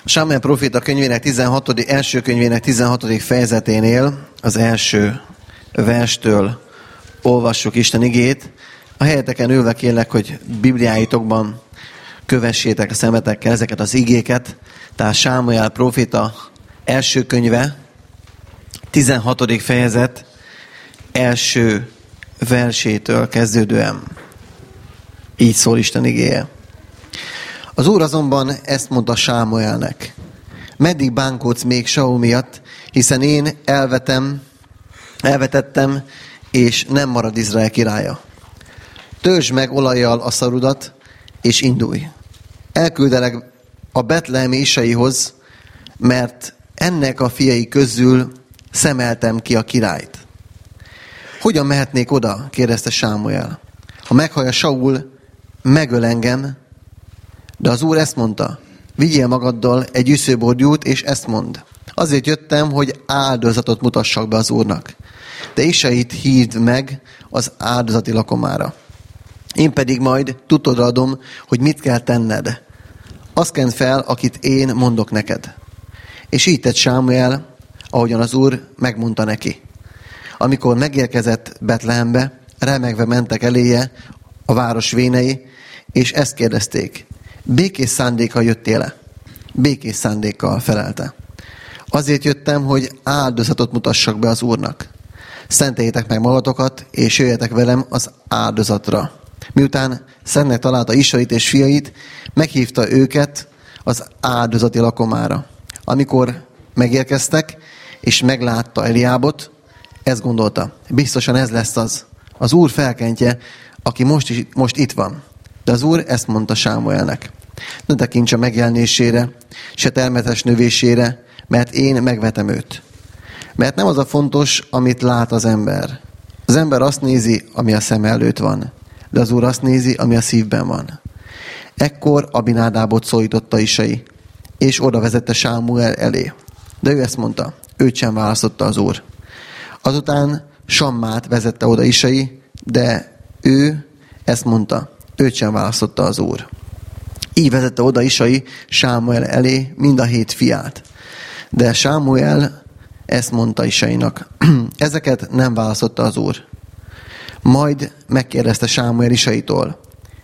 Sámuel próféta könyvének első könyvének 16. fejezeténél az első verstől olvassuk Isten igét. A helyeteken ülve kérlek, hogy Bibliáitokban kövessétek a szemetekkel ezeket az igéket. Tehát Sámuel próféta első könyve, 16. fejezet első versétől kezdődően. Így szól Isten igéje. Az Úr azonban ezt mondta Sámuelnek: meddig bánkódsz még Saul miatt, hiszen én elvetettem, és nem marad Izrael királya. Töltsd meg olajjal a szarudat, és indulj. Elküldelek a betlehemi Isaihoz, mert ennek a fiai közül szemeltem ki a királyt. Hogyan mehetnék oda? Kérdezte Sámuel. Ha meghallja Saul, megöl engem. De az Úr ezt mondta: vigyél magaddal egy üszőbordjút, és ezt mond: azért jöttem, hogy áldozatot mutassak be az Úrnak. De Isait hívd meg az áldozati lakomára. Én pedig majd tudodra adom, hogy mit kell tenned. Azt kend fel, akit én mondok neked. És így tett Sámuel, ahogyan az Úr megmondta neki. Amikor megérkezett Betlehembe, remegve mentek eléje a város vénei, és ezt kérdezték: békés szándékkal jöttél-e? Békés szándékkal, felelte. Azért jöttem, hogy áldozatot mutassak be az Úrnak. Szenteljétek meg magatokat, és jöjjetek velem az áldozatra. Miután Szentnek találta Isait és fiait, meghívta őket az áldozati lakomára. Amikor megérkeztek, és meglátta Eliábot, ezt gondolta: biztosan ez lesz az Úr felkentje, aki most itt van. De az Úr ezt mondta Sámuelnek: ne tekints a megjelenésére, se termetes növésére, mert én megvetem őt. Mert nem az a fontos, amit lát az ember. Az ember azt nézi, ami a szem előtt van, de az Úr azt nézi, ami a szívben van. Ekkor Abinádábot szólította Isai, és oda vezette Sámuel elé. De ő ezt mondta: őt sem választotta az Úr. Azután Sammát vezette oda Isai, de ő ezt mondta: őt sem választotta az Úr. Így vezette oda Isai Sámuel elé mind a 7 fiát. De Sámuel ezt mondta Isainak: ezeket nem választotta az Úr. Majd megkérdezte Sámuel Isaitól: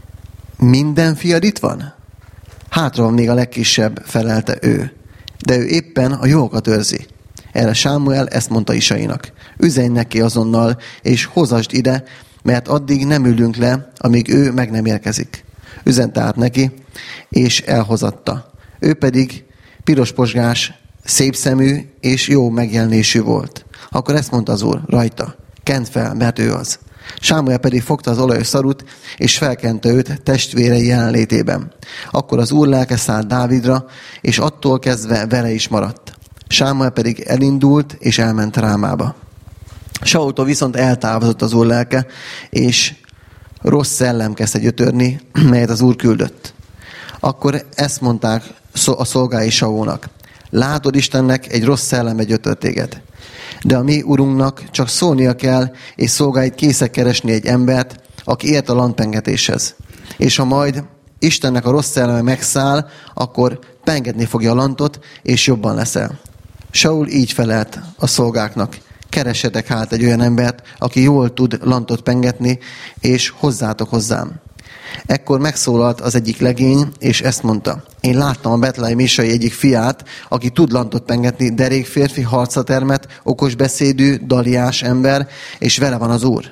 minden fiad itt van? Hátra van még a legkisebb, felelte ő. De ő éppen a jókat őrzi. Erre Sámuel ezt mondta Isainak: üzenj neki azonnal, és hozasd ide, mert addig nem ülünk le, amíg ő meg nem érkezik. Üzente át neki, és elhozatta. Ő pedig pirosposgás, szép szemű és jó megjelenésű volt. Akkor ezt mondta az Úr rajta: kend fel, mert ő az. Sámuel pedig fogta az olajos szarut, és felkente őt testvérei jelenlétében. Akkor az Úr lelke szállt Dávidra, és attól kezdve vele is maradt. Sámuel pedig elindult, és elment Rámába. Saultól viszont eltávozott az Úr lelke, és rossz szellem kezdte gyötörni, melyet az Úr küldött. Akkor ezt mondták a szolgái Saulnak: látod, Istennek egy rossz szelleme gyötört téged. De a mi urunknak csak szólnia kell, és szolgáit készek keresni egy embert, aki ért a landpengetéshez. És ha majd Istennek a rossz szelleme megszáll, akkor pengetni fogja a lantot, és jobban leszel. Saul így felelt a szolgáknak: keressetek hát egy olyan embert, aki jól tud lantot pengetni, és hozzátok hozzám. Ekkor megszólalt az egyik legény, és ezt mondta: én láttam a betlehemi Isai egyik fiát, aki tud lantot pengetni, derék férfi, harcra termett, okos beszédű, daliás ember, és vele van az Úr.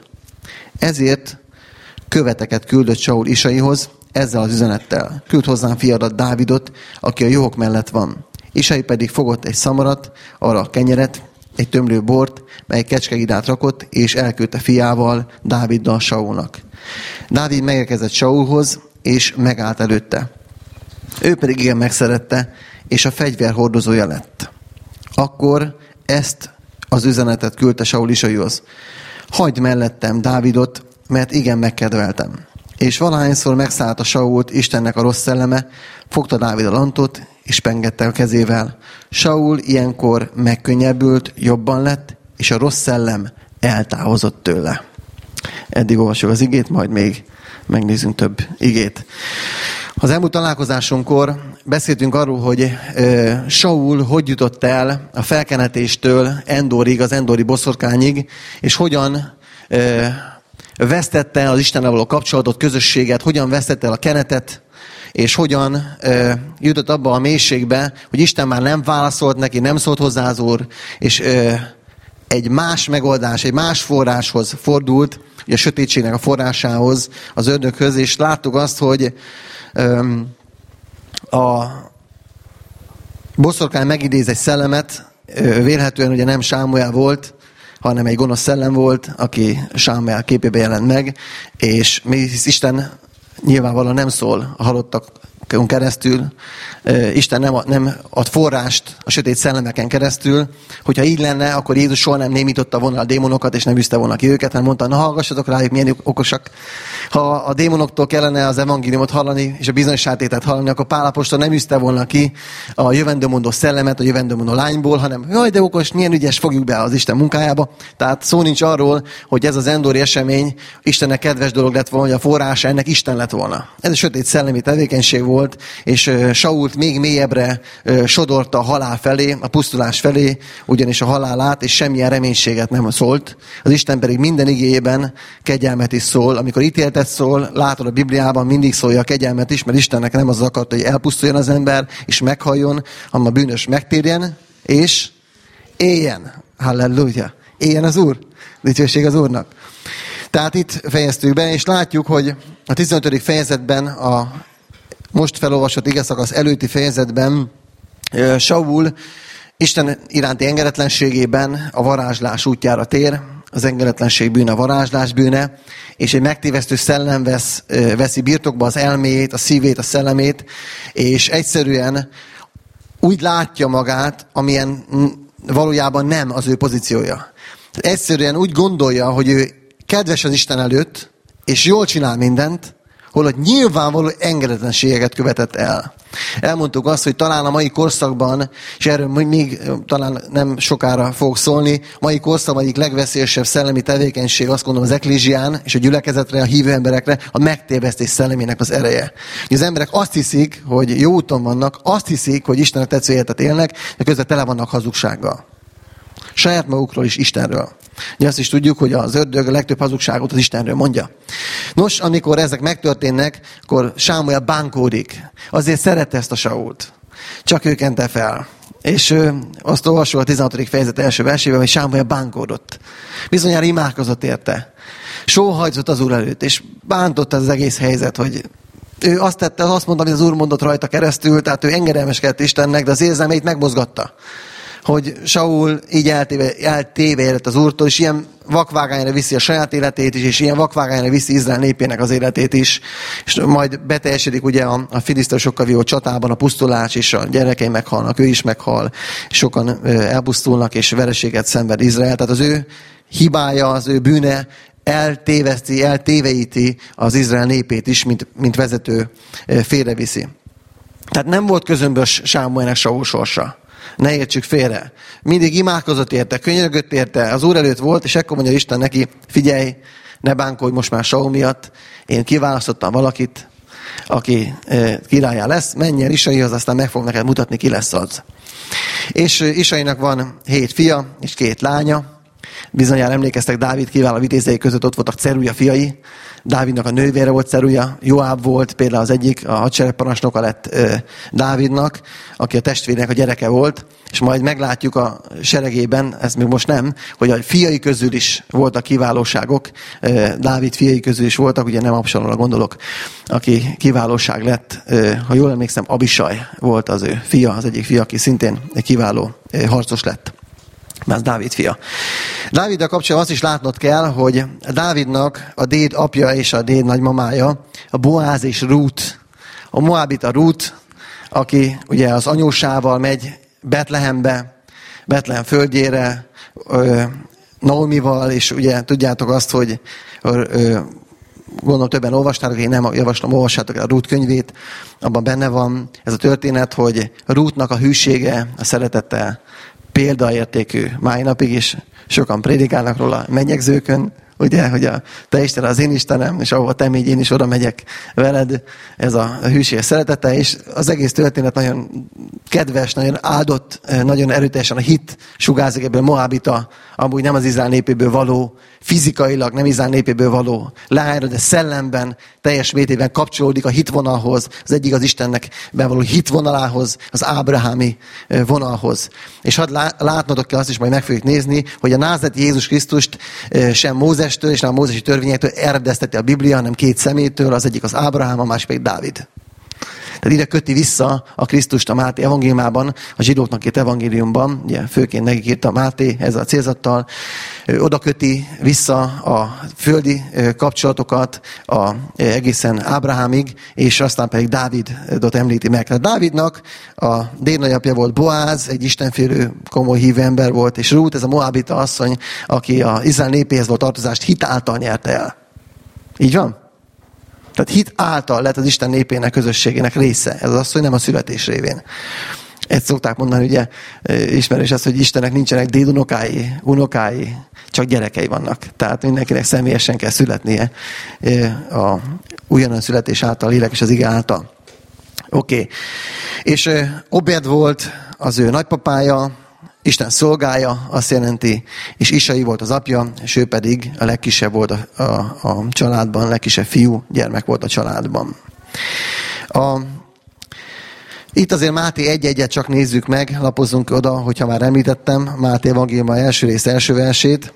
Ezért követeket küldött Saul Isaihoz ezzel az üzenettel: küld hozzám fiadat, Dávidot, aki a juhok mellett van. Isai pedig fogott egy szamarat, arra a kenyeret, egy tömlő bort, mely kecskegidát rakott, és elküldte fiával, Dáviddal Saulnak. Dávid megérkezett Saulhoz, és megállt előtte. Ő pedig igen megszerette, és a fegyver hordozója lett. Akkor ezt az üzenetet küldte Saul Isaihoz: hagyd mellettem Dávidot, mert igen megkedveltem. És valahányszor megszállta Sault Istennek a rossz szelleme, fogta Dávid a lantot, és pengette a kezével. Saul ilyenkor megkönnyebbült, jobban lett, és a rossz szellem eltávozott tőle. Eddig olvasjuk az igét, majd még megnézzünk több igét. Az elmúlt találkozásunkkor beszéltünk arról, hogy Saul hogy jutott el a felkenetéstől Endorig, az endori boszorkányig, és hogyan vesztette az Istennel való kapcsolatot, közösséget, hogyan vesztette el a kenetet, és hogyan jutott abba a mélységbe, hogy Isten már nem válaszolt neki, nem szólt hozzá az Úr, és egy más megoldás, egy más forráshoz fordult, ugye a sötétségnek a forrásához, az ördöghöz, és láttuk azt, hogy a boszorkány megidéz egy szellemet, vélhetően ugye nem Sámuel volt, hanem egy gonosz szellem volt, aki Sámuel képében jelent meg, és Isten nyilvánvalóan nem szól a halottakon keresztül, Isten nem ad forrást a sötét szellemeken keresztül. Hogyha így lenne, akkor Jézus soha nem némította volna a démonokat, és nem üzte volna ki őket, hanem mondta, na hallgassatok rájuk, milyen okosak. Ha a démonoktól kellene az evangéliumot hallani, és a bizonyságtételt hallani, akkor Pál apostol nem üzte volna ki a jövendőmondó szellemet, a jövendőmondó lányból, hanem jaj, de okos, milyen ügyes, fogjuk be az Isten munkájába. Tehát szó nincs arról, hogy ez az endori esemény Istennek kedves dolog lett volna, hogy a forrása ennek Isten lett volna. Ez a sötét szellemi tevékenység volt, és Sault még mélyebbre sodorta a halál felé, a pusztulás felé, ugyanis a halálát, és semmilyen reménységet nem szólt. Az Isten pedig minden igéjében kegyelmet is szól. Amikor ítéletet szól, látod a Bibliában, mindig szólja a kegyelmet is, mert Istennek nem az akart, hogy elpusztuljon az ember, és meghalljon, hanem a bűnös megtérjen, és éljen. Halleluja! Éljen az Úr! Dicsőség az Úrnak! Tehát itt fejeztük be, és látjuk, hogy a 15. fejezetben, a most felolvasott igeszakasz előtti fejezetben Saul Isten iránti engedetlenségében a varázslás útjára tér, az engedetlenség bűne, a varázslás bűne, és egy megtévesztő szellem veszi birtokba az elméjét, a szívét, a szellemét, és egyszerűen úgy látja magát, amilyen valójában nem az ő pozíciója. Egyszerűen úgy gondolja, hogy ő kedves az Isten előtt, és jól csinál mindent, holott nyilvánvaló engedetlenségeket követett el. Elmondtuk azt, hogy talán a mai korszakban, és erről még talán nem sokára fogok szólni, mai korszakban egyik legveszélyesebb szellemi tevékenység, azt gondolom, az eklézsián és a gyülekezetre, a hívő emberekre a megtévesztés szellemének az ereje. Az emberek azt hiszik, hogy jó úton vannak, azt hiszik, hogy Istennek tetsző életet élnek, de közben tele vannak hazugsággal. Saját magukról is Istenről. Ugye azt is tudjuk, hogy az ördög a legtöbb hazugságot az Istenről mondja. Nos, amikor ezek megtörténnek, akkor Sámuel bánkódik. Azért szerette ezt a Sault. Csak ő kente fel. És azt olvasol a 16. fejezet első versében, hogy Sámuel bánkódott. Bizonyára imádkozott érte. Sóhajtott az Úr előtt, és bántotta az egész helyzet, hogy ő azt tette, azt mondta, amit az Úr mondott rajta keresztül, tehát ő engedelmeskedett Istennek, de az érzelmeit megmozgatta. Hogy Saul így eltévejedett az Úrtól, és ilyen vakvágányra viszi a saját életét is, és ilyen vakvágányra viszi Izrael népének az életét is. És majd beteljesedik ugye a filiszteusokkal vívó csatában a pusztulás, és a gyerekei meghalnak, ő is meghal, és sokan elpusztulnak, és vereséget szenved Izrael. Tehát az ő hibája, az ő bűne eltéveszti, eltéveíti az Izrael népét is, mint vezető félreviszi. Tehát nem volt közömbös Sámuelnek Saul sorsa. Ne értsük félre. Mindig imádkozott érte, könyörgött érte, az Úr előtt volt, és ekkor mondja Isten neki, figyelj, ne bánkodj most már Saul miatt, én kiválasztottam valakit, aki királlyá lesz, menj el Isaihoz, aztán meg fog neked mutatni, ki lesz az. És Isainak van 7 fia és 2 lánya. Bizonyára emlékeztek, Dávid kiváló vitézei között ott voltak Ceruja fiai. Dávidnak a nővére volt Ceruja, Joáb volt például az egyik, a hadseregparancsnoka lett Dávidnak, aki a testvérének a gyereke volt, és majd meglátjuk a seregében, ez még most nem, hogy a fiai közül is voltak kiválóságok, Dávid fiai közül is voltak, ugye nem Absalomra gondolok, aki kiválóság lett, ha jól emlékszem, Abisaj volt az ő fia, az egyik fia, aki szintén kiváló harcos lett. Már Dávid fia. Dáviddal kapcsolatban azt is látnod kell, hogy Dávidnak a déd apja és a déd nagymamája, a Boáz és Rút. A moábita Rút, aki ugye az anyósával megy Betlehembe, Betlehem földjére, Naomival, és ugye tudjátok azt, hogy gondolom többen olvastátok, én nem javaslom, olvassátok el a Rút könyvét, abban benne van ez a történet, hogy Rútnak a hűsége, a szeretete példaértékű mai napig is, sokan prédikálnak róla mennyegzőkön, ugye, hogy a te Istenem az én Istenem, és ahova te mégy, én is oda megyek veled, ez a hűséges szeretete, és az egész történet nagyon kedves, nagyon áldott, nagyon erőteljesen a hit sugárzik ebből Moabita, amúgy nem az Izrael népéből való, fizikailag nem Izrael népéből való, leányra, de szellemben, teljes mértékben kapcsolódik a hitvonalhoz, az egyik az Istennek bevaló hitvonalához, az ábrahámi vonalhoz. És hadd látnotok kell azt is, majd meg fogjuk nézni, hogy a názáreti Jézus Krisztust sem Mózestől és nem a mózesi törvényektől eredezteti a Biblia, hanem két szemétől, az egyik az Ábrahám, a másik pedig Dávid. Tehát ide köti vissza a Krisztust a Máté evangéliumában, a zsidóknak írt evangéliumban, ugye főként nekik írta Máté ezzel a célzattal, oda köti vissza a földi kapcsolatokat egészen Ábrahámig, és aztán pedig Dávidot említi meg. Tehát Dávidnak a dédnagyapja volt Boáz, egy istenfélő, komoly hívő ember volt, és Rút, ez a moabita asszony, aki az Izrael népéhez volt tartozást, hit által nyerte el. Így van? Tehát hit által lett az Isten népének, közösségének része. Ez az asszony nem a születés révén. Ezt szokták mondani, ugye, ismerős az, hogy Istennek nincsenek dédunokái, unokái, csak gyerekei vannak. Tehát mindenkinek személyesen kell születnie a újonnan születés által, lélek és az ige által. Oké. És Obed volt az ő nagypapája, Isten szolgája, azt jelenti, és Isai volt az apja, és ő pedig a legkisebb volt a családban, a legkisebb fiú, gyermek volt a családban. Itt azért Máté 1:1-et csak nézzük meg, lapozzunk oda, hogyha már említettem, Máté evangéliuma első rész első versét.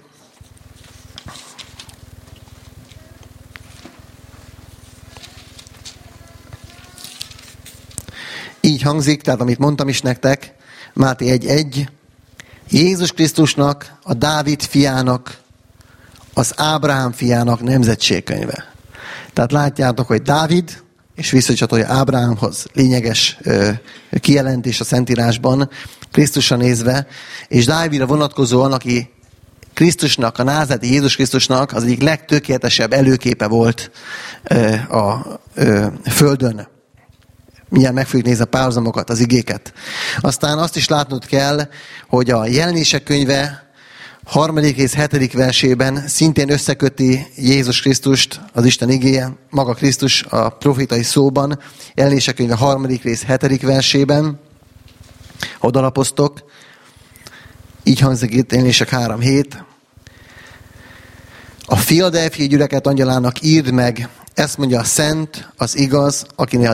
Így hangzik, tehát amit mondtam is nektek, Máté 1:1, Jézus Krisztusnak, a Dávid fiának, az Ábrahám fiának nemzetségkönyve. Tehát látjátok, hogy Dávid, és visszacsatolja Ábrahámhoz, lényeges kijelentés a Szentírásban, Krisztusra nézve, és Dávidra vonatkozóan, aki Krisztusnak, a názáreti Jézus Krisztusnak az egyik legtökéletesebb előképe volt a földön. Mindjárt meg fogjuk nézni a párhuzamokat, az igéket. Aztán azt is látnod kell, hogy a Jelenések könyve 3. rész 7. versében szintén összeköti Jézus Krisztust, az Isten igéje, maga Krisztus a profétai szóban, Jelenések könyve 3. rész 7. versében, ha odalapoztok, így hangzik itt Jelenések 3:7. A Filadelfiai gyülekezet angyalának írd meg, ezt mondja a szent, az igaz, akinél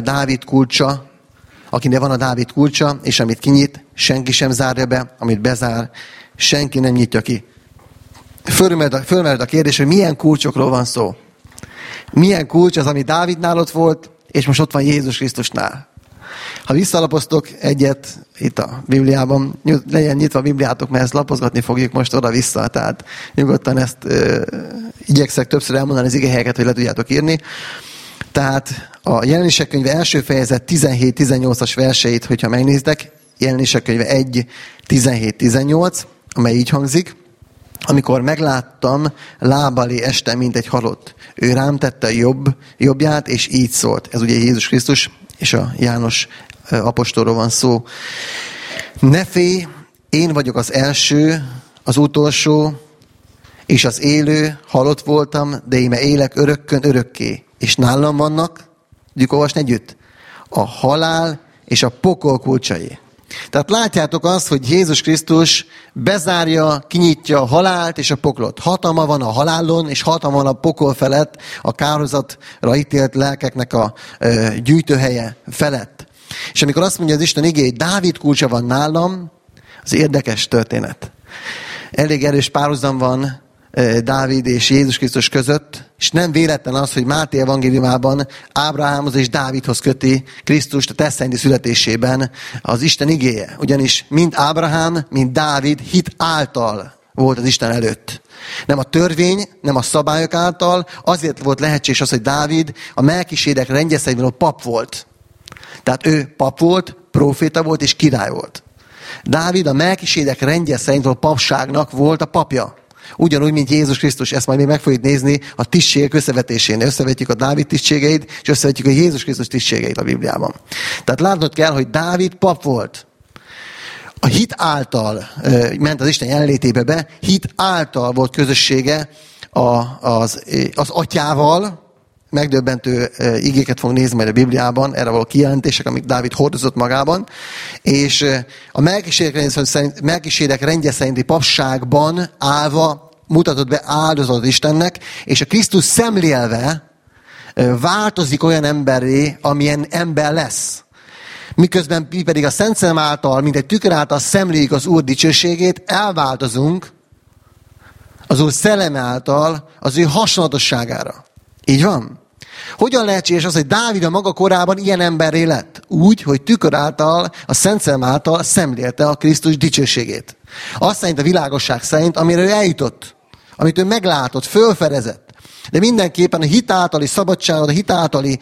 van a Dávid kulcsa, és amit kinyit, senki sem zárja be, amit bezár, senki nem nyitja ki. Fölmerült a kérdés, hogy milyen kulcsokról van szó. Milyen kulcs az, ami Dávidnál ott volt, és most ott van Jézus Krisztusnál. Ha visszalapoztok egyet itt a Bibliában, legyen nyitva a Bibliátok, mert ezt lapozgatni fogjuk most oda-vissza, tehát nyugodtan ezt igyekszek többször elmondani az igehelyeket, hogy le tudjátok írni. Tehát a Jelenések könyve első fejezet 17-18-as verseit, hogyha megnéztek, Jelenések könyve 1-17-18, amely így hangzik, amikor megláttam, láb alé estem, mint egy halott. Ő rám tette jobbját, és így szólt. Ez ugye Jézus Krisztus, és a János apostolról van szó. Ne félj, én vagyok az első, az utolsó, és az élő, halott voltam, de íme élek örökkön örökké. És nálam vannak, tudjuk olvasni együtt, a halál és a pokol kulcsai. Tehát látjátok azt, hogy Jézus Krisztus bezárja, kinyitja a halált és a poklot. Hatalma van a halálon, és hatalma van a pokol felett, a kárhozatra ítélt lelkeknek a gyűjtőhelye felett. És amikor azt mondja az Isten igény, Dávid kulcsa van nálam, az érdekes történet. Elég erős párhuzam van Dávid és Jézus Krisztus között, és nem véletlen az, hogy Máté evangéliumában Ábrahámhoz és Dávidhoz köti Krisztust a tesztszerinti születésében az Isten igéje. Ugyanis mind Ábrahám, mind Dávid hit által volt az Isten előtt. Nem a törvény, nem a szabályok által, azért volt lehetséges az, hogy Dávid a Melkisédek rendje szerint pap volt. Tehát ő pap volt, próféta volt és király volt. Dávid a Melkisédek rendje szerint a papságnak volt a papja. Ugyanúgy, mint Jézus Krisztus, ezt majd még meg fogjuk nézni a tisztségek összevetésén. Összevetjük a Dávid tisztségeit, és összevetjük a Jézus Krisztus tisztségeit a Bibliában. Tehát látnod kell, hogy Dávid pap volt. A hit által ment az Isten jelenlétébe be, hit által volt közössége az atyával. Megdöbbentő igéket fogunk nézni majd a Bibliában, erre való kijelentések, amik Dávid hordozott magában. És a Melkisédek rendje szerinti papságban állva mutatott be áldozatot Istennek, és a Krisztus szemlélve változik olyan emberré, amilyen ember lesz. Miközben mi pedig a Szent Szellem által, mint egy tükör által szemléljük az Úr dicsőségét, elváltozunk az Úr szelleme által az ő hasonlatosságára. Így van? Hogyan lehetséges az, hogy Dávid a maga korában ilyen emberré lett? Úgy, hogy tükör által, a Szent Szellem által szemlélte a Krisztus dicsőségét. Azt szerint a világosság szerint, amire ő eljutott, amit ő meglátott, fölfedezett. De mindenképpen a hit általi szabadságot, a hit általi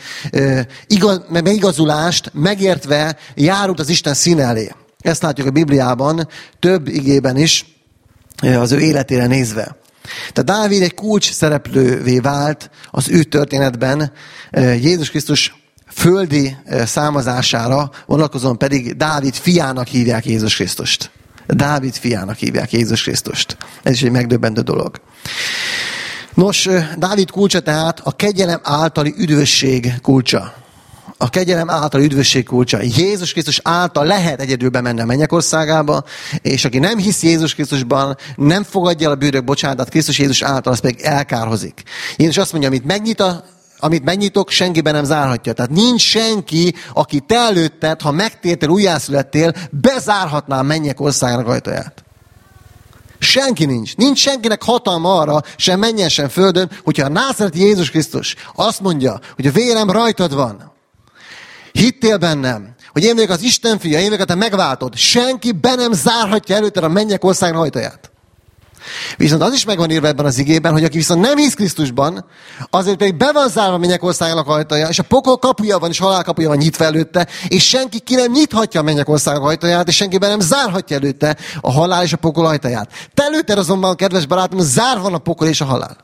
megigazulást megértve járult az Isten színe elé. Ezt látjuk a Bibliában több igében is az ő életére nézve. Tehát Dávid egy kulcs szereplővé vált az ő történetben, Jézus Krisztus földi származására vonatkozóan pedig Dávid fiának hívják Jézus Krisztust. Dávid fiának hívják Jézus Krisztust. Ez is egy megdöbbentő dolog. Nos, Dávid kulcsa tehát a kegyelem általi üdvösség kulcsa. A kegyelem általi üdvösség kulcsa. Jézus Krisztus által lehet egyedül bemenni a mennyek országába, és aki nem hisz Jézus Krisztusban, nem fogadja el a bűnök bocsánatát Krisztus Jézus által, az pedig elkárhozik. Jézus azt mondja, amit megnyitok, senkiben nem zárhatja. Tehát nincs senki, aki te előtted, ha megtértél, újjászülettél, bezárhatná a mennyek országának ajtaját. Senki nincs. Nincs senkinek hatalma arra, sem mennyen, sem földön, hogyha a názáreti Jézus Krisztus azt mondja, hogy a vérem rajtad van, hittél bennem, hogy én vagyok az Isten fia, én vagyok, hogy te megváltod, senki be nem zárhatja előtted a mennyek országának ajtaját. Viszont az is megvan írva ebben az igében, hogy aki viszont nem hisz Krisztusban, azért pedig be van zárva a mennyek országának ajtaja, és a pokol kapuja van, és halál kapuja van nyitva előtte, és senki ki nem nyithatja a mennyek országának ajtaját, és senki be nem zárhatja előtte a halál és a pokol ajtaját. Te előtted azonban, kedves barátom, zárva van a pokol és a halál.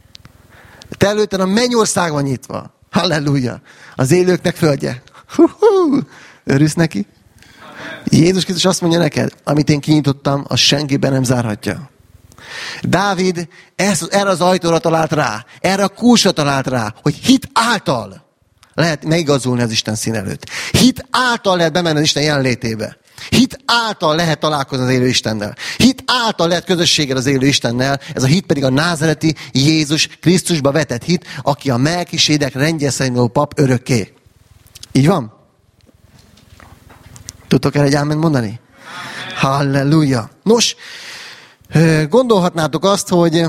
Te előtted a mennyország van nyitva. Halleluja! Az élőknek földje. Örülsz neki? Jézus Krisztus azt mondja neked, amit én kinyitottam, azt senkiben nem zárhatja. Dávid erre az ajtóra talált rá, erre a kulcsra talált rá, hogy hit által lehet megigazulni az Isten szín előtt. Hit által lehet bemenni az Isten jelenlétébe. Hit által lehet találkozni az élő Istennel. Hit által lehet közösséggel az élő Istennel. Ez a hit pedig a názáreti Jézus Krisztusba vetett hit, aki a Melkisédek rendje szerint való pap örökké. Így van? Tudtok erre egy áment mondani? Halleluja! Nos, gondolhatnátok azt, hogy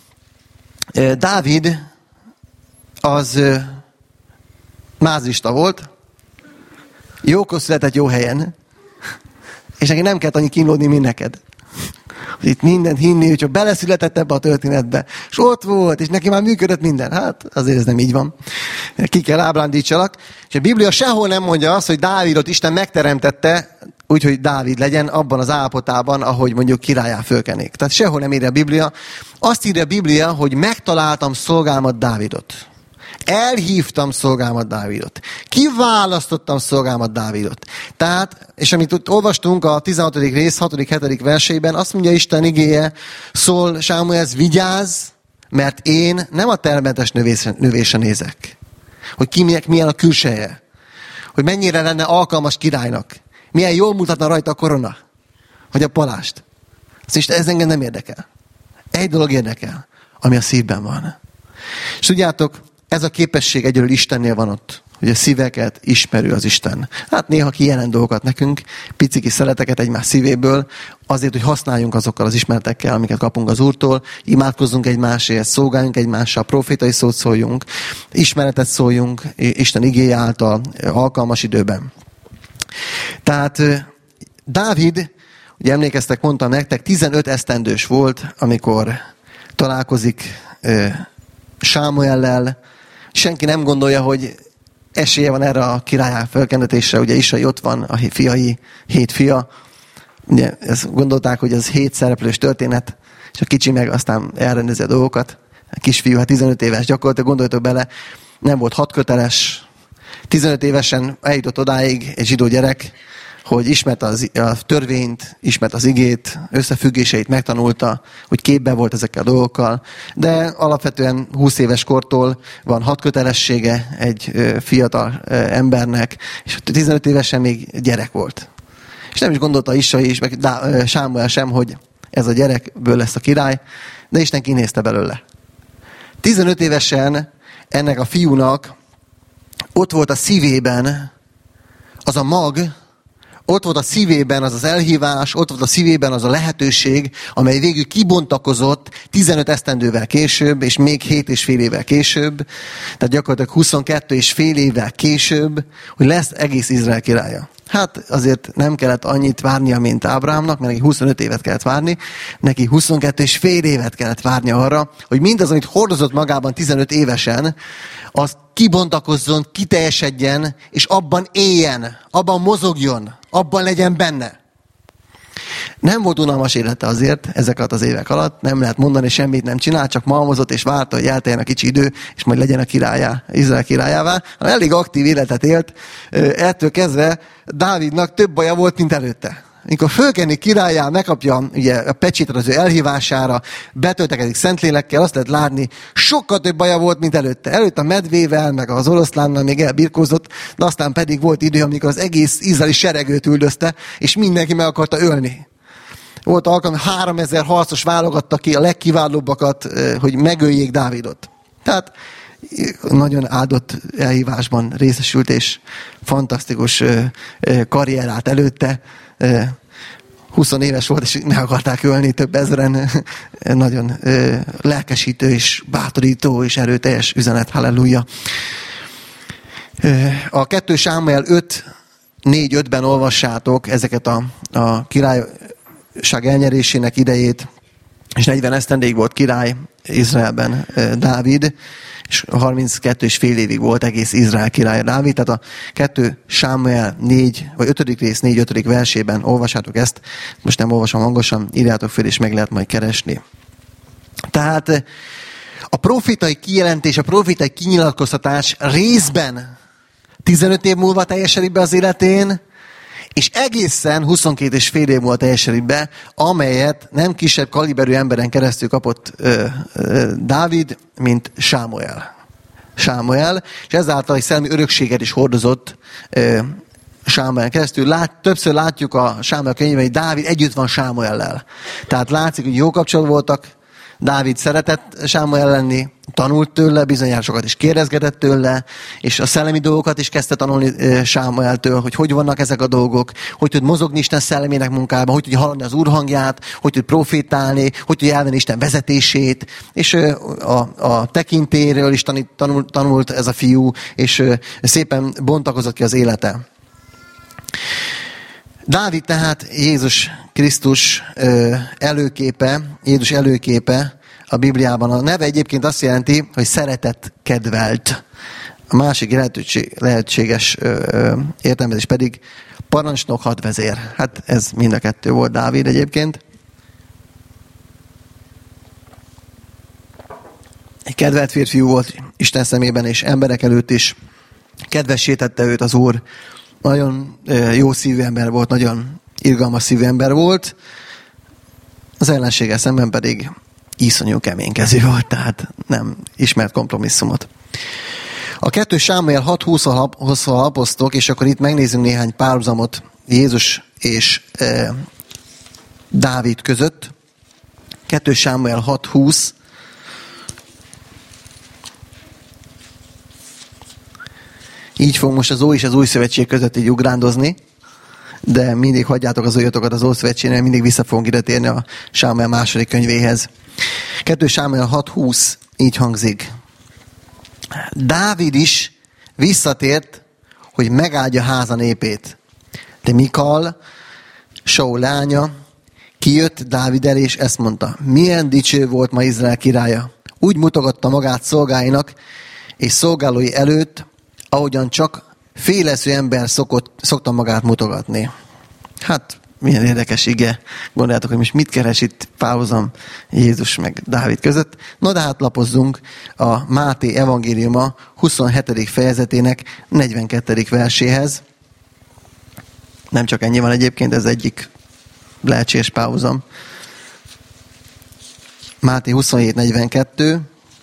Dávid az mázlista volt, jókor született jó helyen, és neki nem kellett annyi kínlódni, mint neked. Itt mindent hinni, hogyha beleszületett ebbe a történetbe, és ott volt, és neki már működött minden. Hát azért ez nem így van. Ki kell ábrándítsalak. És a Biblia sehol nem mondja azt, hogy Dávidot Isten megteremtette, úgyhogy Dávid legyen abban az állapotában, ahogy mondjuk királyá fölkenék. Tehát sehol nem írja a Biblia. Azt írja a Biblia, hogy megtaláltam szolgámat Dávidot. Elhívtam szolgámat Dávidot. Kiválasztottam szolgámat Dávidot. Tehát, és amit ott olvastunk a 16. rész 6.-7. versében, azt mondja Isten igéje, szól Sámuelhez, vigyázz, mert én nem a termetes növésre nézek. Hogy kinek milyen a külseje. Hogy mennyire lenne alkalmas királynak. Milyen jól mutatna rajta a korona. Hogy a palást. Ez engem nem érdekel. Egy dolog érdekel, ami a szívben van. És tudjátok, ez a képesség egyről Istennél van ott, hogy a szíveket ismerő az Isten. Hát néha kijelent dolgokat nekünk, pici kis szeleteket egymás szívéből, azért, hogy használjunk azokkal az ismeretekkel, amiket kapunk az Úrtól, imádkozzunk egymásért, szolgáljunk egymással, profétai szót szóljunk, ismeretet szóljunk Isten igéje által, alkalmas időben. Tehát Dávid, ugye emlékeztek, mondtam nektek, 15 esztendős volt, amikor találkozik Sámuellel. Senki nem gondolja, hogy esélye van erre a királyá fölkenetésre. Ugye Isai ott van, a fiai, 7 fia. Ugye ezt gondolták, hogy ez 7 szereplős történet, és a kicsi meg aztán elrendezi a dolgokat. A kisfiú, 15 éves, gyakorlatilag gondoljatok bele, nem volt 6 köteles. 15 évesen eljutott odáig egy zsidó gyerek, hogy ismerte a törvényt, ismerte az igét, összefüggéseit megtanulta, hogy képben volt ezekkel a dolgokkal, de alapvetően 20 éves kortól van 6 kötelessége egy fiatal embernek, és 15 évesen még gyerek volt. És nem is gondolta Isai is, meg Sámuel sem, hogy ez a gyerekből lesz a király, de Isten kinézte belőle. 15 évesen ennek a fiúnak ott volt a szívében az a mag, ott volt a szívében az az elhívás, ott volt a szívében az a lehetőség, amely végül kibontakozott 15 esztendővel később, és még 7 és fél évvel később, tehát gyakorlatilag 22 és fél évvel később, hogy lesz egész Izrael királya. Hát azért nem kellett annyit várnia, mint Ábrahámnak, mert neki 25 évet kellett várni, neki 22 és fél évet kellett várni arra, hogy mindaz, amit hordozott magában 15 évesen, az kibontakozzon, kiteljesedjen, és abban éljen, abban mozogjon, abban legyen benne. Nem volt unalmas élete azért ezeket az évek alatt, nem lehet mondani, semmit nem csinál, csak malmozott és várta, hogy elteljen a kicsi idő, és majd legyen a királyá, Izrael királyává. Elég aktív életet élt, ettől kezdve Dávidnak több baja volt, mint előtte. Amikor fölkenni királyá, megkapja ugye, a pecsétet az ő elhívására, betöltekezik Szentlélekkel, azt lehet látni, sokkal több baja volt, mint előtte. Előtte a medvével, meg az oroszlánnal még elbirkózott, de aztán pedig volt idő, amikor az egész izraeli seregőt üldözte, és mindenki meg akarta ölni. Volt alkalom, 3000 harcos válogatta ki a legkiválóbbakat, hogy megöljék Dávidot. Tehát nagyon áldott elhívásban részesült, és fantasztikus karrierát előtte. 20 éves volt, és meg akarták ölni több ezeren. Nagyon lelkesítő és bátorító és erőteljes üzenet. Halleluja. A 2 Sámuel 4-5-ben olvassátok ezeket a királyság elnyerésének idejét, és 40 esztendéig volt király Izraelben Dávid, és 32 és fél évig volt egész Izrael királya Dávid. Tehát a 2 Sámuel 4, vagy 5. rész 4-5. versében olvassátok ezt. Most nem olvasom hangosan, írjátok fel, és meg lehet majd keresni. Tehát a profétai kijelentés, a profétai kinyilatkoztatás részben 15 év múlva teljesedik be az életén, és egészen 22 és fél év múlva teljesedik be, amelyet nem kisebb kaliberű emberen keresztül kapott Dávid, mint Sámuel, és ezáltal egy szellemi örökséget is hordozott Sámuelen keresztül. Többször látjuk a Sámuel könyvben, hogy Dávid együtt van Sámuellel. Tehát látszik, hogy jó kapcsolat voltak, Dávid szeretett Sámuel lenni, tanult tőle, bizonyára sokat is kérdezgetett tőle, és a szellemi dolgokat is kezdte tanulni Sámueltől, hogy vannak ezek a dolgok, hogy tud mozogni Isten szellemének munkában, hogy tudja hallani az Úr hangját, hogy tud profétálni, hogy tudja elvenni Isten vezetését, és a tekintélyről is tanult ez a fiú, és szépen bontakozott ki az élete. Dávid tehát Jézus Krisztus előképe, Jézus előképe a Bibliában. A neve egyébként azt jelenti, hogy szeretett, kedvelt. A másik lehetséges értelmezés pedig parancsnok, hadvezér. Hát ez mind a kettő volt Dávid egyébként. Egy kedvelt férfiú volt Isten szemében és emberek előtt is. Kedvessé tette őt az Úr. Nagyon jó szívű ember volt, nagyon irgalmas szívű ember volt. Az ellenséggel szemben pedig iszonyú keménykezű volt, tehát nem ismert kompromisszumot. A 2 Sámuel 6:20-hoz lapoztok, és akkor itt megnézzünk néhány párhuzamot Jézus és Dávid között. 2 Sámuel 6:20. Így fog most az Ói és az Új Szövetség között így ugrándozni, de mindig hagyjátok az olyatokat az Ószövetségnél, mindig vissza fogunk ide térni a Sámuel második könyvéhez. 2 Sámuel 6:20 így hangzik. Dávid is visszatért, hogy megáldja háza népét. De Mikal, Saul lánya, kijött Dávid elé, és ezt mondta: milyen dicső volt ma Izrael királya. Úgy mutogatta magát szolgáinak és szolgálói előtt, ahogyan csak féleszű ember szokta magát mutogatni. Hát, milyen érdekes ige. Gondoljátok, hogy most mit keres itt párhuzam Jézus meg Dávid között. No, de hát lapozzunk a Máté evangéliuma 27. fejezetének 42. verséhez. Nem csak ennyi van egyébként, ez egyik lehetséges párhuzam. Máté 27:42.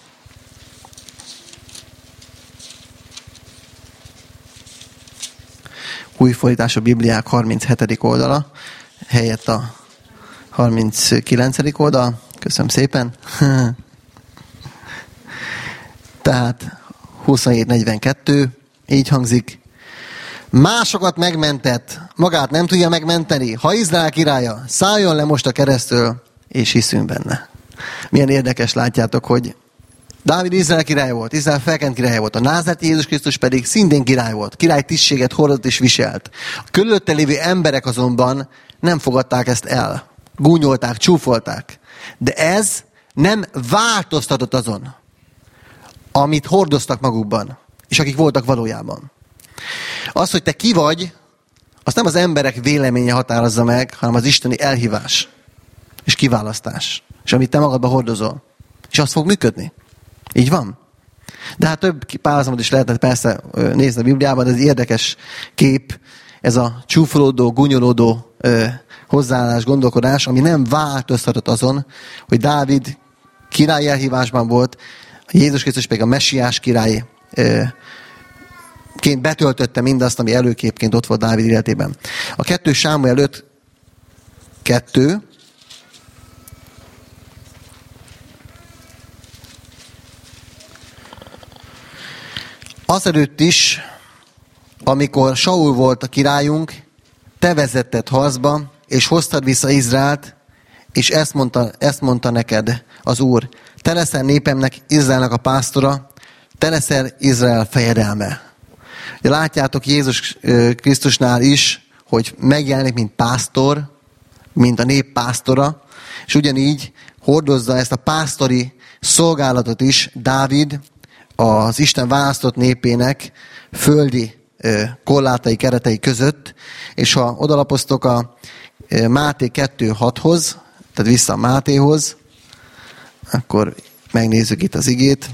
Új fordítású Bibliák 37. oldala, helyett a 39. oldal. Köszönöm szépen. Tehát 27:42, így hangzik. Másokat megmentett, magát nem tudja megmenteni. Ha Izrael királya, szálljon le most a keresztől, és hiszünk benne. Milyen érdekes, látjátok, hogy Dávid Izrael király volt, Izrael felkent király volt, a názáreti Jézus Krisztus pedig szintén király volt, király tisztséget hordott és viselt. A körülötte lévő emberek azonban nem fogadták ezt el. Gúnyolták, csúfolták. De ez nem változtatott azon, amit hordoztak magukban, és akik voltak valójában. Az, hogy te ki vagy, azt nem az emberek véleménye határozza meg, hanem az isteni elhívás és kiválasztás. És amit te magadba hordozol. És az fog működni. Így van. De hát több párhuzamot is lehetett persze nézni a Bibliában, de ez érdekes kép, ez a csúfolódó, gúnyolódó hozzáállás, gondolkodás, ami nem változtatott azon, hogy Dávid király elhívásban volt, Jézus Krisztus pedig a messiás király ként betöltötte mindazt, ami előképként ott volt Dávid életében. A 2 Sámuel 5:2 azelőtt is, amikor Saul volt a királyunk, te vezetted harcba, és hoztad vissza Izraelt, és ezt mondta neked az Úr. Te leszel népemnek, Izraelnek a pásztora, te leszel Izrael fejedelme. De látjátok Jézus Krisztusnál is, hogy megjelenik, mint pásztor, mint a nép pásztora, és ugyanígy hordozza ezt a pásztori szolgálatot is Dávid, az Isten választott népének földi korlátai, keretei között, és ha odalapoztok a Máté 2:6-hoz, tehát vissza a Mátéhoz, akkor megnézzük itt az igét.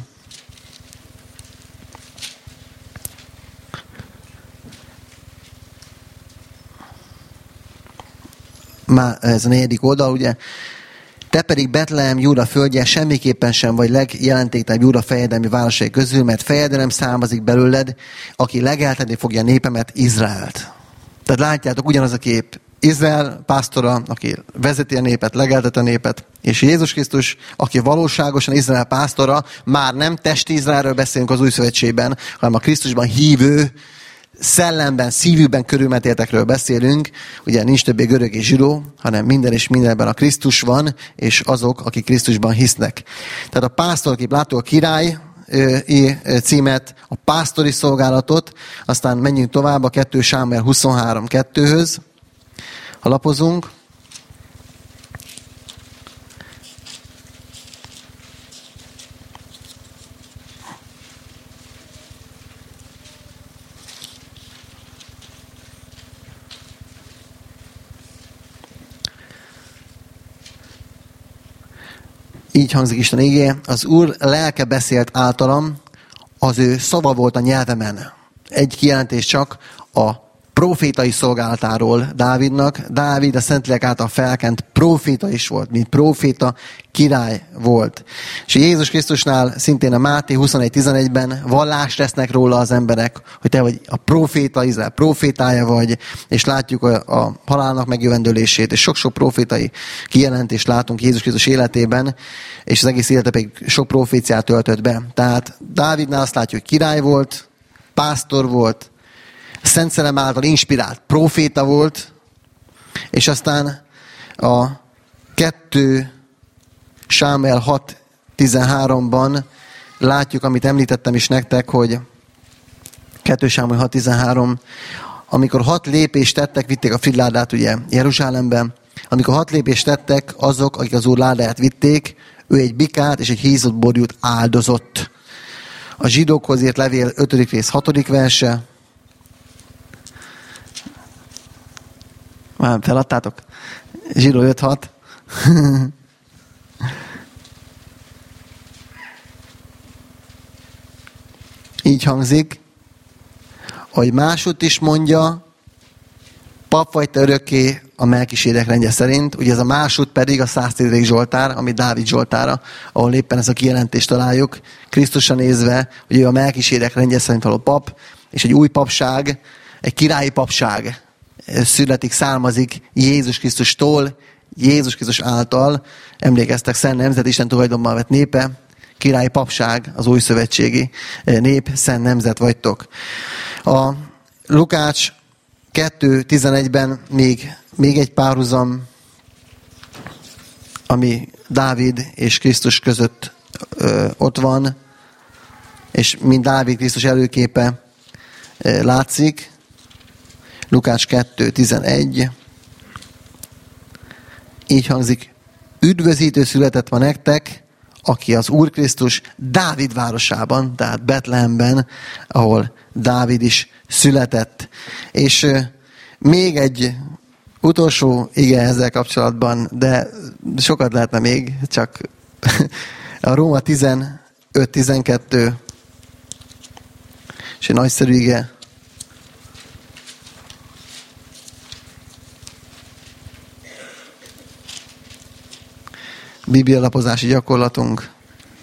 Ez a 4. oldal, ugye? Te pedig Betlehem, Júda földje, semmiképpen sem vagy legjelentéktelenebb Júda fejedelmi városai közül, mert fejedelem származik belőled, aki legeltetni fogja a népemet, Izraelt. Tehát látjátok, ugyanaz a kép. Izrael pásztora, aki vezeti a népet, legelteti a népet, és Jézus Krisztus, aki valóságosan Izrael pásztora, már nem testi Izraelről beszélünk az Új Szövetségben, hanem a Krisztusban hívő, szellemben, szívükben körülmetéltekről beszélünk, ugye nincs többé görög és zsidó, hanem minden és mindenben a Krisztus van, és azok, akik Krisztusban hisznek. Tehát a pásztorkép, látó a király címet, a pásztori szolgálatot, aztán menjünk tovább a 2 Sámuel 23:2-höz, ha lapozunk. Így hangzik Isten igéje, az Úr lelke beszélt általam, az ő szava volt a nyelvemen. Egy kijelentés csak a profétai szolgálatáról Dávidnak. Dávid a Szentlélek által felkent proféta is volt, mint proféta király volt. És Jézus Krisztusnál szintén a Máté 21:11-ben vallást tesznek róla az emberek, hogy te vagy a proféta, Izrael profétája vagy, és látjuk a halálnak megjövendőlését, és sok-sok profétai kijelentést látunk Jézus Krisztus életében, és az egész élete pedig sok proféciát töltött be. Tehát Dávidnál azt látjuk, hogy király volt, pásztor volt, Szent Szellem által inspirált proféta volt, és aztán a 2 Sámuel 6:13-ban látjuk, amit említettem is nektek, hogy 2 Sámuel 6:13, amikor 6 lépést tettek, vitték a fridládát ugye Jeruzsálemben, amikor 6 lépést tettek azok, akik az Úr ládáját vitték, ő egy bikát és egy hízott borjút áldozott. A zsidókhoz írt levél 5. rész 6. verse. Már feladtátok? Zsidó 5:6. Így hangzik, hogy másút is mondja, Pap vagy te örökké a Melkisédek rendje szerint. Ugye ez a másod pedig a 110. Zsoltár, ami Dávid Zsoltára, ahol éppen ezt a kijelentést találjuk. Krisztusra nézve, hogy ő a Melkisédek rendje szerint való pap, és egy új papság, egy királyi papság születik, származik Jézus Krisztustól, Jézus Krisztus által. Emlékeztek, szent nemzet, Isten tulajdonban vett népe, királyi papság, az új szövetségi nép, szent nemzet vagytok. A Lukács 2.11-ben még egy párhuzam, ami Dávid és Krisztus között ott van, és mint Dávid Krisztus előképe látszik. Lukács 2.11. Így hangzik: üdvözítő született ma nektek, aki az Úr Krisztus Dávid városában, tehát Betlehemben, ahol Dávid is született. És még egy utolsó ige ezzel kapcsolatban, de sokat lehetne még, csak a Róma 15.12, és egy nagyszerű ige. Biblialapozási gyakorlatunk.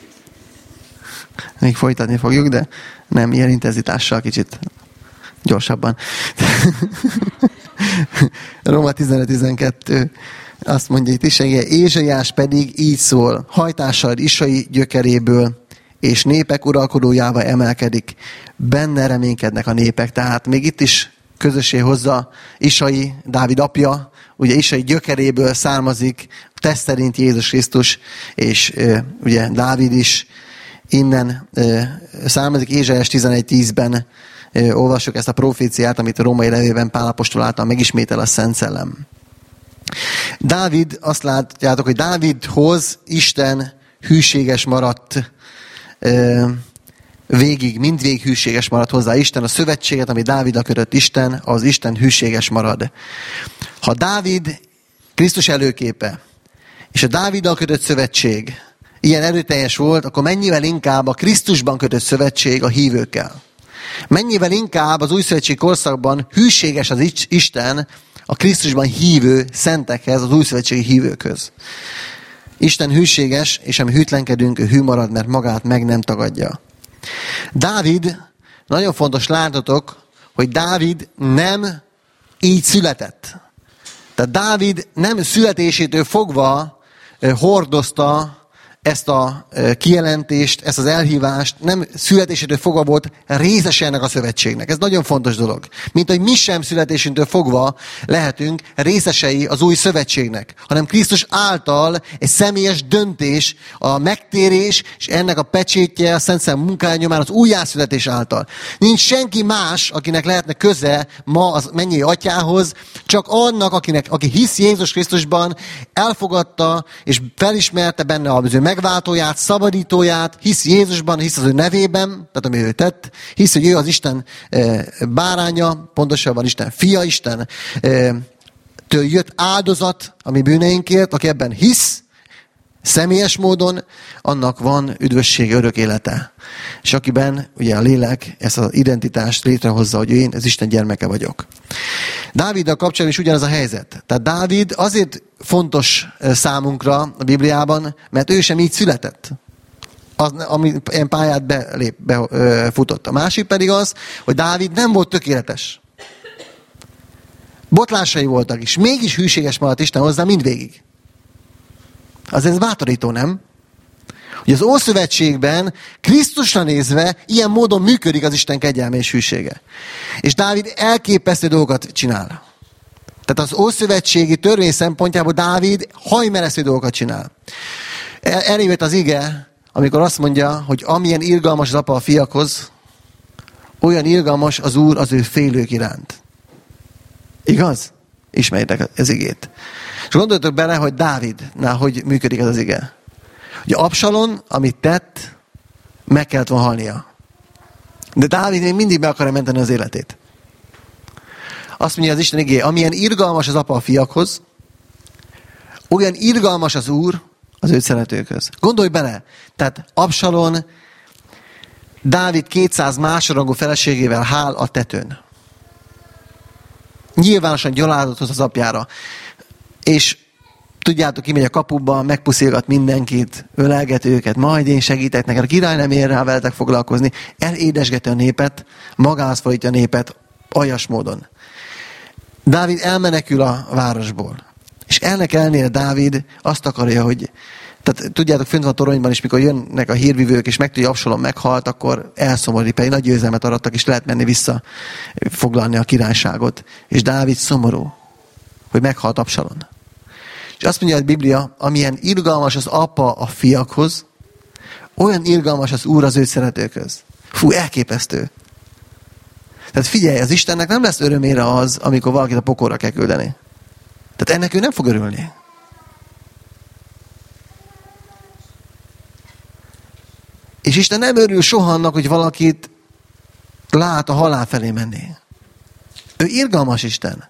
Még folytatni fogjuk, de nem ilyen intenzitással, kicsit gyorsabban. Róma 15.12 azt mondja itt is, Ézsaiás pedig így szól: hajtással Isai gyökeréből és népek uralkodójává emelkedik, benne reménykednek a népek. Tehát még itt is közössé hozza Isai, Dávid apja, ugye Isai gyökeréből származik, test szerint Jézus Krisztus, és ugye Dávid is innen származik. Ézsaiás 11.10-ben olvassuk ezt a proféciát, amit a római levélben Pál apostol által megismétel a Szent Szellem. Dávid, azt látjátok, hogy Dávidhoz Isten hűséges maradt mindvégig hűséges maradt hozzá Isten. A szövetséget, ami Dáviddal kötött Isten, az Isten hűséges marad. Ha Dávid Krisztus előképe, és a Dáviddal kötött szövetség ilyen erőteljes volt, akkor mennyivel inkább a Krisztusban kötött szövetség a hívőkkel. Mennyivel inkább az új szövetség korszakban hűséges az Isten a Krisztusban hívő szentekhez, az új szövetségi hívőkhöz. Isten hűséges, és ami hűtlenkedünk, ő hű marad, mert magát meg nem tagadja. Dávid, nagyon fontos látnotok, hogy Dávid nem így született. Tehát Dávid nem születésétől fogva hordozta ezt a kijelentést, ezt az elhívást, nem születésétől fogva volt részese ennek a szövetségnek. Ez nagyon fontos dolog. Mint hogy mi sem születésünktől fogva lehetünk részesei az új szövetségnek, hanem Krisztus által egy személyes döntés, a megtérés, és ennek a pecsétje, a Szent Szellem munkája nyomán az újjászületés által. Nincs senki más, akinek lehetne köze ma az mennyei atyához, csak annak, aki hisz Jézus Krisztusban, elfogadta és felismerte benne az ő megváltóját, szabadítóját, hisz Jézusban, hisz az ő nevében, tehát ami ő tett, hisz, hogy ő az Isten báránya, pontosabban Isten fia, Isten től jött áldozat a mi bűneinkért, aki ebben hisz, személyes módon, annak van üdvössége, örök élete. És akiben ugye a lélek ezt az identitást létrehozza, hogy én az Isten gyermeke vagyok. Dáviddal kapcsolatban is ugyanaz a helyzet. Tehát Dávid azért fontos számunkra a Bibliában, mert ő sem így született. Ami ilyen pályát befutott. A másik pedig az, hogy Dávid nem volt tökéletes. Botlásai voltak is. Mégis hűséges maradt Isten hozzá mindvégig. Azért ez bátorító, nem? Hogy az Ószövetségben Krisztusra nézve ilyen módon működik az Isten kegyelme és hűsége. És Dávid elképesztő dolgokat csinál. Tehát az ószövetségi törvény szempontjából Dávid hajmeresztő dolgokat csinál. Eljött az ige, amikor azt mondja, hogy amilyen irgalmas az apa a fiakhoz, olyan irgalmas az Úr az ő félők iránt. Igaz? Ismerjétek az igét. És gondoljatok bele, hogy Dávidnál hogy működik ez az ige. Ugye Absalon, amit tett, meg kellett volna halnia. De Dávid még mindig be akarja menteni az életét. Azt mondja az Isten igéje, amilyen irgalmas az apa a fiakhoz, olyan irgalmas az Úr az őt szeretőkhöz. Gondolj bele, tehát Absalon Dávid 200 másodrangú feleségével hál a tetőn. Nyilvánosan gyalázatot hoz az apjára. És tudjátok, kimegy a kapuba, megpuszilgat mindenkit, ölelget őket, majd én segítek neked. A király nem ér rá veletek foglalkozni. Elédesgeti a népet, magához fordítja a népet aljas módon. Dávid elmenekül a városból. És ennek ellenére Dávid azt akarja, hogy tehát tudjátok, fönt van a toronyban is, mikor jönnek a hírvivők, és megtudja, hogy Absalom meghalt, akkor elszomorít, pedig nagy győzelmet arattak, és lehet menni vissza foglalni a királyságot. És Dávid szomorú, hogy meghalt Absalom. És azt mondja a Biblia, amilyen irgalmas az apa a fiakhoz, olyan irgalmas az Úr az őt szeretőkhöz. Fú, elképesztő. Tehát figyelj, az Istennek nem lesz örömére az, amikor valakit a pokolra kell küldeni. Tehát ennek ő nem fog örülni. És Isten nem örül soha annak, hogy valakit lát a halál felé menni. Ő irgalmas Isten.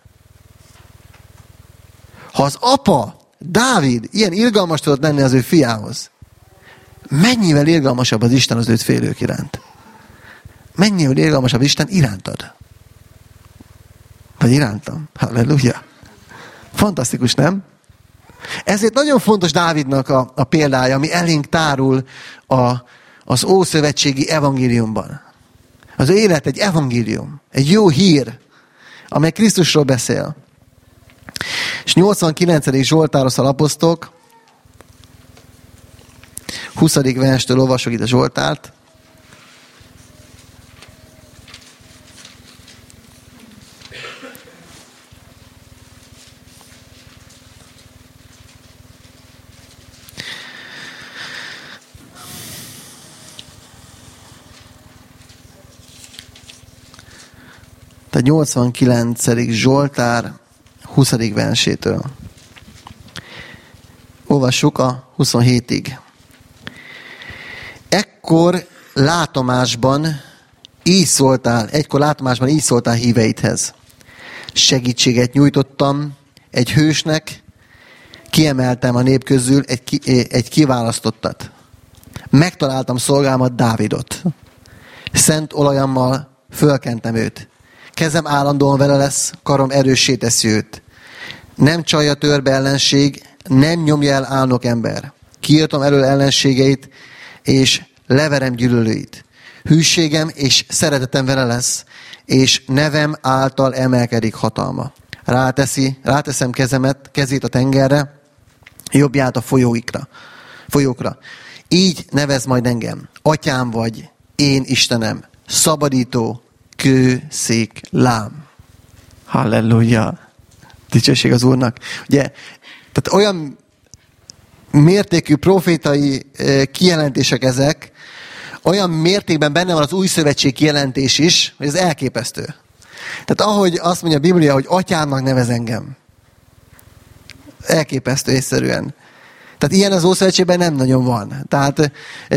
Ha az apa, Dávid ilyen irgalmas tudott lenni az ő fiához, mennyivel irgalmasabb az Isten az őt félők iránt? Mennyivel irgalmasabb Isten irántad? Vagy irántam? Halleluja! Fantasztikus, nem? Ezért nagyon fontos Dávidnak a példája, ami elénk tárul az ószövetségi evangéliumban. Az ő élet egy evangélium, egy jó hír, amely Krisztusról beszél. És 89. Zsoltárhoz alapoztok, 20. verstől olvasok itt a Zsoltárt. Tehát 89. Zsoltár 20. versétől. Olvassuk a 27-ig. Egykor látomásban így szóltál híveidhez. Segítséget nyújtottam egy hősnek, kiemeltem a nép közül egy kiválasztottat. Megtaláltam szolgámat Dávidot. Szent olajammal fölkentem őt. Kezem állandóan vele lesz, karom erőssé teszi őt. Nem csalja törbe ellenség, nem nyomja el álnok ember. Kiírtom elől ellenségeit, és leverem gyűlölőit. Hűségem és szeretetem vele lesz, és nevem által emelkedik hatalma. Ráteszem kezét a tengerre, jobbját a folyókra. Így nevez majd engem. Atyám vagy, én Istenem, szabadító, kőszék lám. Halleluja! Dicsőség az Úrnak. Ugye, tehát olyan mértékű profétai kijelentések ezek, olyan mértékben benne van az új szövetség kijelentés is, hogy ez elképesztő. Tehát ahogy azt mondja a Biblia, hogy atyámnak nevez engem. Elképesztő észszerűen. Tehát ilyen az Ószövetségben nem nagyon van. Tehát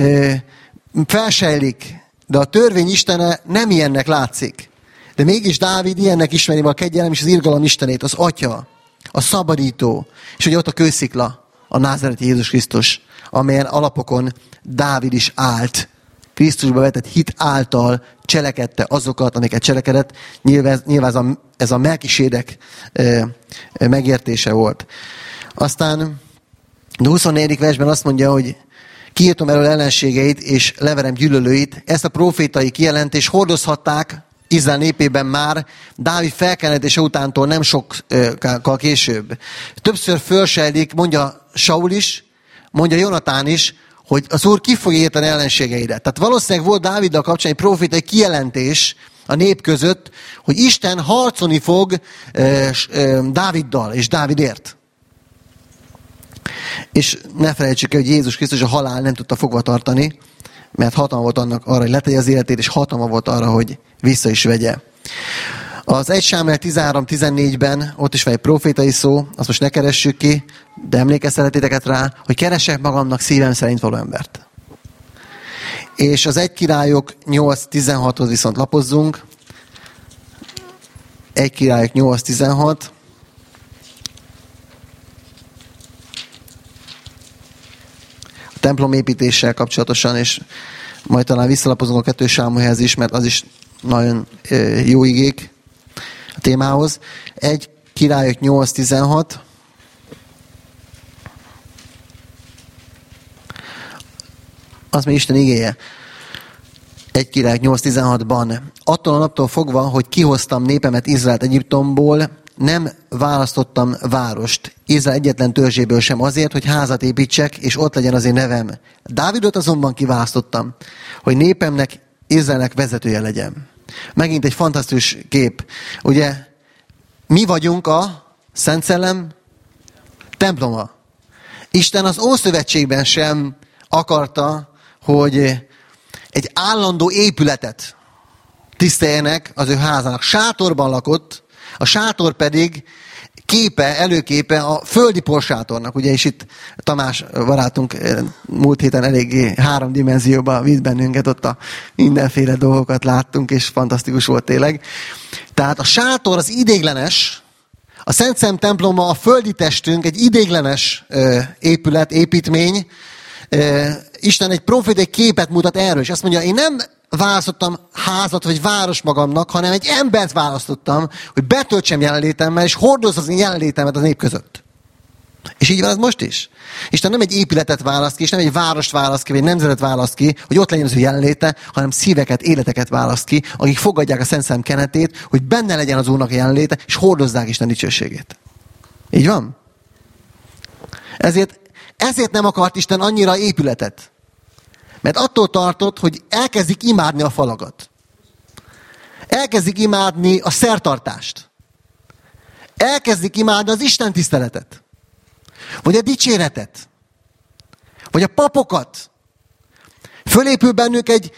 felsejlik, de a törvény istene nem ilyennek látszik. De mégis Dávid ilyennek ismeri a kegyelem és az irgalom istenét, az atya, a szabadító, és ugye ott a kőszikla, a názáreti Jézus Krisztus, amelyen alapokon Dávid is állt. Krisztusba vetett hit által cselekedte azokat, amiket cselekedett. Nyilván ez a Melkisédek megértése volt. Aztán a 24. versben azt mondja, hogy kiírtom elől ellenségeit, és leverem gyűlölőit. Ezt a profétai kijelentést hordozhatták Izrael népében már Dávid felkelentése utántól nem sokkal később. Többször fölsejlik, mondja Saul is, mondja Jonatán is, hogy az Úr ki fogja írtani ellenségeire. Tehát valószínűleg volt Dáviddal kapcsolatban egy profétai kijelentés a nép között, hogy Isten harcolni fog Dáviddal és Dávidért. És ne felejtsük el, hogy Jézus Krisztus a halál nem tudta fogva tartani, mert hatalma volt annak arra, hogy letegye az életét, és hatalma volt arra, hogy vissza is vegye. Az 1 Sámuel 13-14-ben ott is van egy profétai szó, azt most ne keressük ki, de emlékeztetett rá, hogy keresek magamnak szívem szerint való embert. És az 1 Királyok 8-16-hoz viszont lapozzunk. 1 Királyok 8-16. A templom építéssel kapcsolatosan, és majd talán visszalapozunk a 2 Sámuelhez is, mert az is nagyon jó igék. a témához. 1 Királyok 8:16. Az még Isten igéje. 1 Királyok 8:16-ban. Attól a naptól fogva, hogy kihoztam népemet Izraelt Egyiptomból, nem választottam várost, Izrael egyetlen törzséből sem azért, hogy házat építsek, és ott legyen az én nevem. Dávidot azonban kiválasztottam, hogy népemnek, Izraelnek vezetője legyen. Megint egy fantasztikus kép. Ugye, mi vagyunk a Szent Szellem temploma. Isten az Ószövetségben sem akarta, hogy egy állandó épületet tiszteljenek az ő házának. Sátorban lakott, a sátor pedig előképe a földi porsátornak. Ugye, és itt Tamás barátunk múlt héten eléggé 3 dimenzióba vitt bennünket, ott a mindenféle dolgokat láttunk, és fantasztikus volt tényleg. Tehát a sátor az ideiglenes, a Szent Szellem temploma, a földi testünk egy ideiglenes épület, építmény. Isten egy profétai képet mutat erről, és azt mondja, én nem választottam házat vagy város magamnak, hanem egy embert választottam, hogy betöltsem jelenlétemmel, és hordozzam az én jelenlétemet az nép között. És így van ez most is. Isten nem egy épületet választ ki, és nem egy várost választ ki, vagy egy nemzetet választ ki, hogy ott legyen az ő jelenléte, hanem szíveket, életeket választ ki, akik fogadják a Szent Szellem kenetét, hogy benne legyen az Úrnak a jelenléte, és hordozzák Isten dicsőségét. Így van? Ezért nem akart Isten annyira épületet. Mert attól tartott, hogy elkezdik imádni a falakat. Elkezdik imádni a szertartást. Elkezdik imádni az Isten tiszteletet. Vagy a dicséretet. Vagy a papokat. Fölépül bennük egy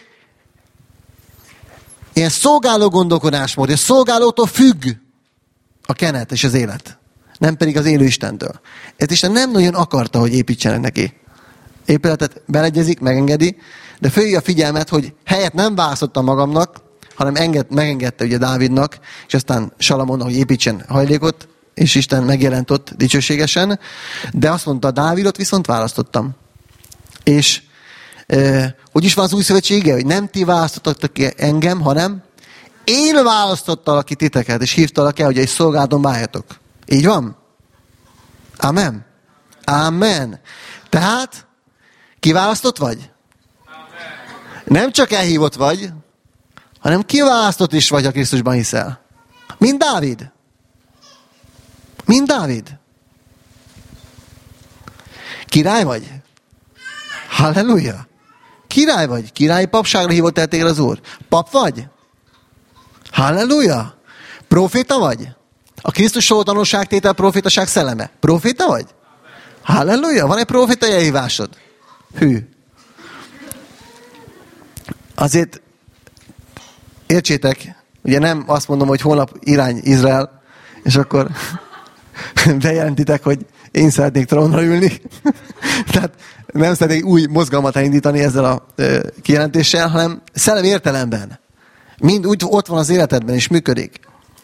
ilyen szolgáló gondolkodásmód. A szolgálótól függ a kenet és az élet. Nem pedig az élő Istentől. Ezt Isten nem nagyon akarta, hogy építsenek neki. Épületet beleegyezik, megengedi, de fölhívja a figyelmet, hogy helyet nem választottam magamnak, hanem megengedte ugye Dávidnak, és aztán Salamonnak, hogy építsen hajlékot, és Isten megjelent ott dicsőségesen, de azt mondta, Dávidot viszont választottam. És hogy is van az új szövetsége, hogy nem ti választottak ki engem, hanem én választottalak ki titeket, és hívtalak el, hogy egy szolgálaton váljatok. Így van? Amen. Amen. Tehát kiválasztott vagy? Amen. Nem csak elhívott vagy, hanem kiválasztott is vagy, ha Krisztusban hiszel. Mint Dávid. Mint Dávid. Király vagy? Halleluja. Király vagy. Királyi papságra hívott el téged az Úr. Pap vagy? Halleluja. Proféta vagy? A Krisztusról tanúságtétel profétaság szelleme. Proféta vagy? Halleluja. Van egy profétai elhívásod? Hű. Azért értsétek, ugye nem azt mondom, hogy holnap irány Izrael, és akkor bejelentitek, hogy én szeretnék trónra ülni. Tehát nem szeretnék új mozgalmat elindítani ezzel a kijelentéssel, hanem szellemi értelemben. Mind úgy ott van az életedben, és működik.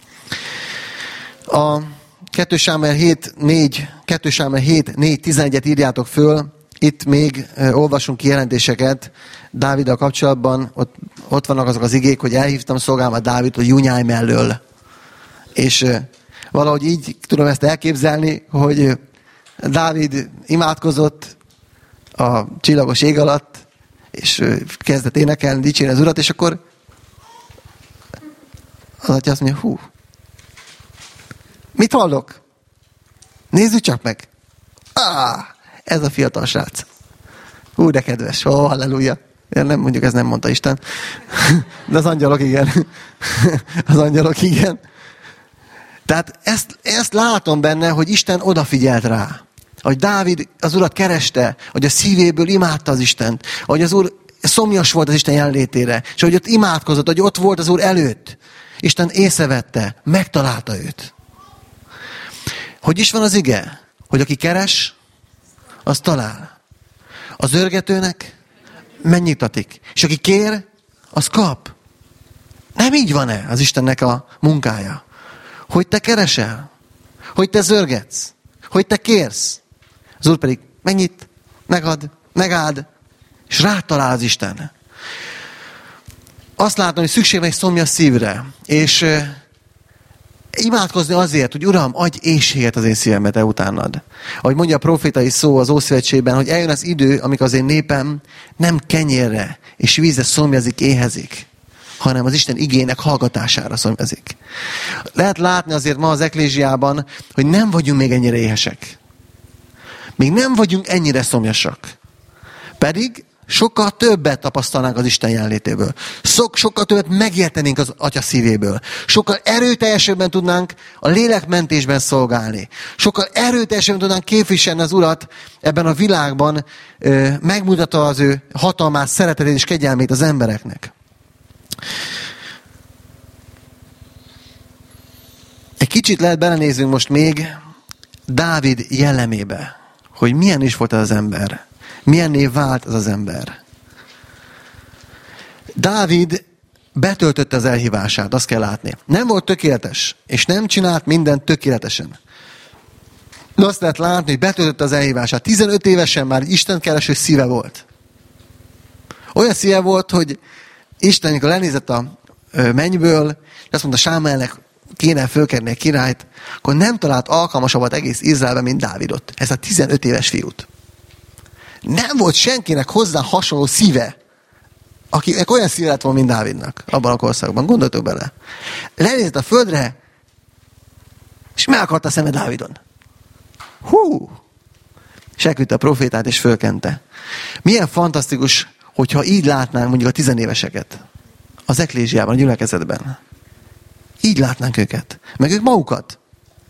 A 2 Sámuel 7:4-11-et írjátok föl. Itt még olvasunk kijelentéseket Dáviddal kapcsolatban. Ott vannak azok az igék, hogy elhívtam szolgámat Dávid, hogy Junyáj mellől. És valahogy így tudom ezt elképzelni, hogy Dávid imádkozott a csillagos ég alatt, és kezdett énekelni, dicsérni az Urat, és akkor az atya azt mondja, hú, mit hallok? Nézzük csak meg. Ez a fiatal srác. Hú, de kedves. Halleluja. Nem mondjuk, ez nem mondta Isten. De az angyalok igen. Az angyalok igen. Tehát ezt látom benne, hogy Isten odafigyelt rá. Hogy Dávid az Urat kereste, hogy a szívéből imádta az Istent, hogy az Úr szomjas volt az Isten jelenlétére, és hogy ott imádkozott, hogy ott volt az Úr előtt. Isten észrevette, megtalálta őt. Hogy is van az ige? Hogy aki keres, az talál. Az zörgetőnek megnyitatik. És aki kér, az kap. Nem így van-e az Istennek a munkája? Hogy te keresel, hogy te zörgetsz, hogy te kérsz. Az Úr pedig megnyit, megad, megáld, és rátalál az Isten. Azt látom, hogy szükség van egy szomjas szívre, és imádkozni azért, hogy Uram, adj éhséget az én szívembe te utánad. Ahogy mondja a profétai szó az Ószövetségben, hogy eljön az idő, amikor az én népem nem kenyérre és vízre szomjazik, éhezik, hanem az Isten igének hallgatására szomjazik. Lehet látni azért ma az eklézsiában, hogy nem vagyunk még ennyire éhesek. Még nem vagyunk ennyire szomjasak. Pedig sokkal többet tapasztalnánk az Isten jelenlétéből. Sokkal többet megértenénk az Atya szívéből. Sokkal erőteljesebben tudnánk a lélekmentésben szolgálni. Sokkal erőteljesebben tudnánk képviselni az Urat ebben a világban, megmutatva az ő hatalmát, szeretetét és kegyelmét az embereknek. Egy kicsit lehet belenézünk most még Dávid jellemébe, hogy milyen is volt az ember. Milyenné vált az ember. Dávid betöltötte az elhívását, azt kell látni. Nem volt tökéletes, és nem csinált mindent tökéletesen. De azt lehet látni, hogy betöltötte az elhívását. 15 évesen már istenkereső szíve volt. Olyan szíve volt, hogy Isten, amikor lenézett a mennyből, és azt mondta Sámuelnek, kéne fölkerni egy királyt, akkor nem talált alkalmasabbat egész Izraelben, mint Dávidot. Ez a 15 éves fiút. Nem volt senkinek hozzá hasonló szíve, akinek olyan szíve lett volna, mint Dávidnak abban a korszakban. Gondoltok bele. Lenézett a földre, és meg akarta szembe Dávidon. Hú! És elküldte a profétát, és fölkente. Milyen fantasztikus, hogyha így látnánk mondjuk a tizenéveseket az eklézsiában, a gyülekezetben. Így látnánk őket. Meg ők magukat.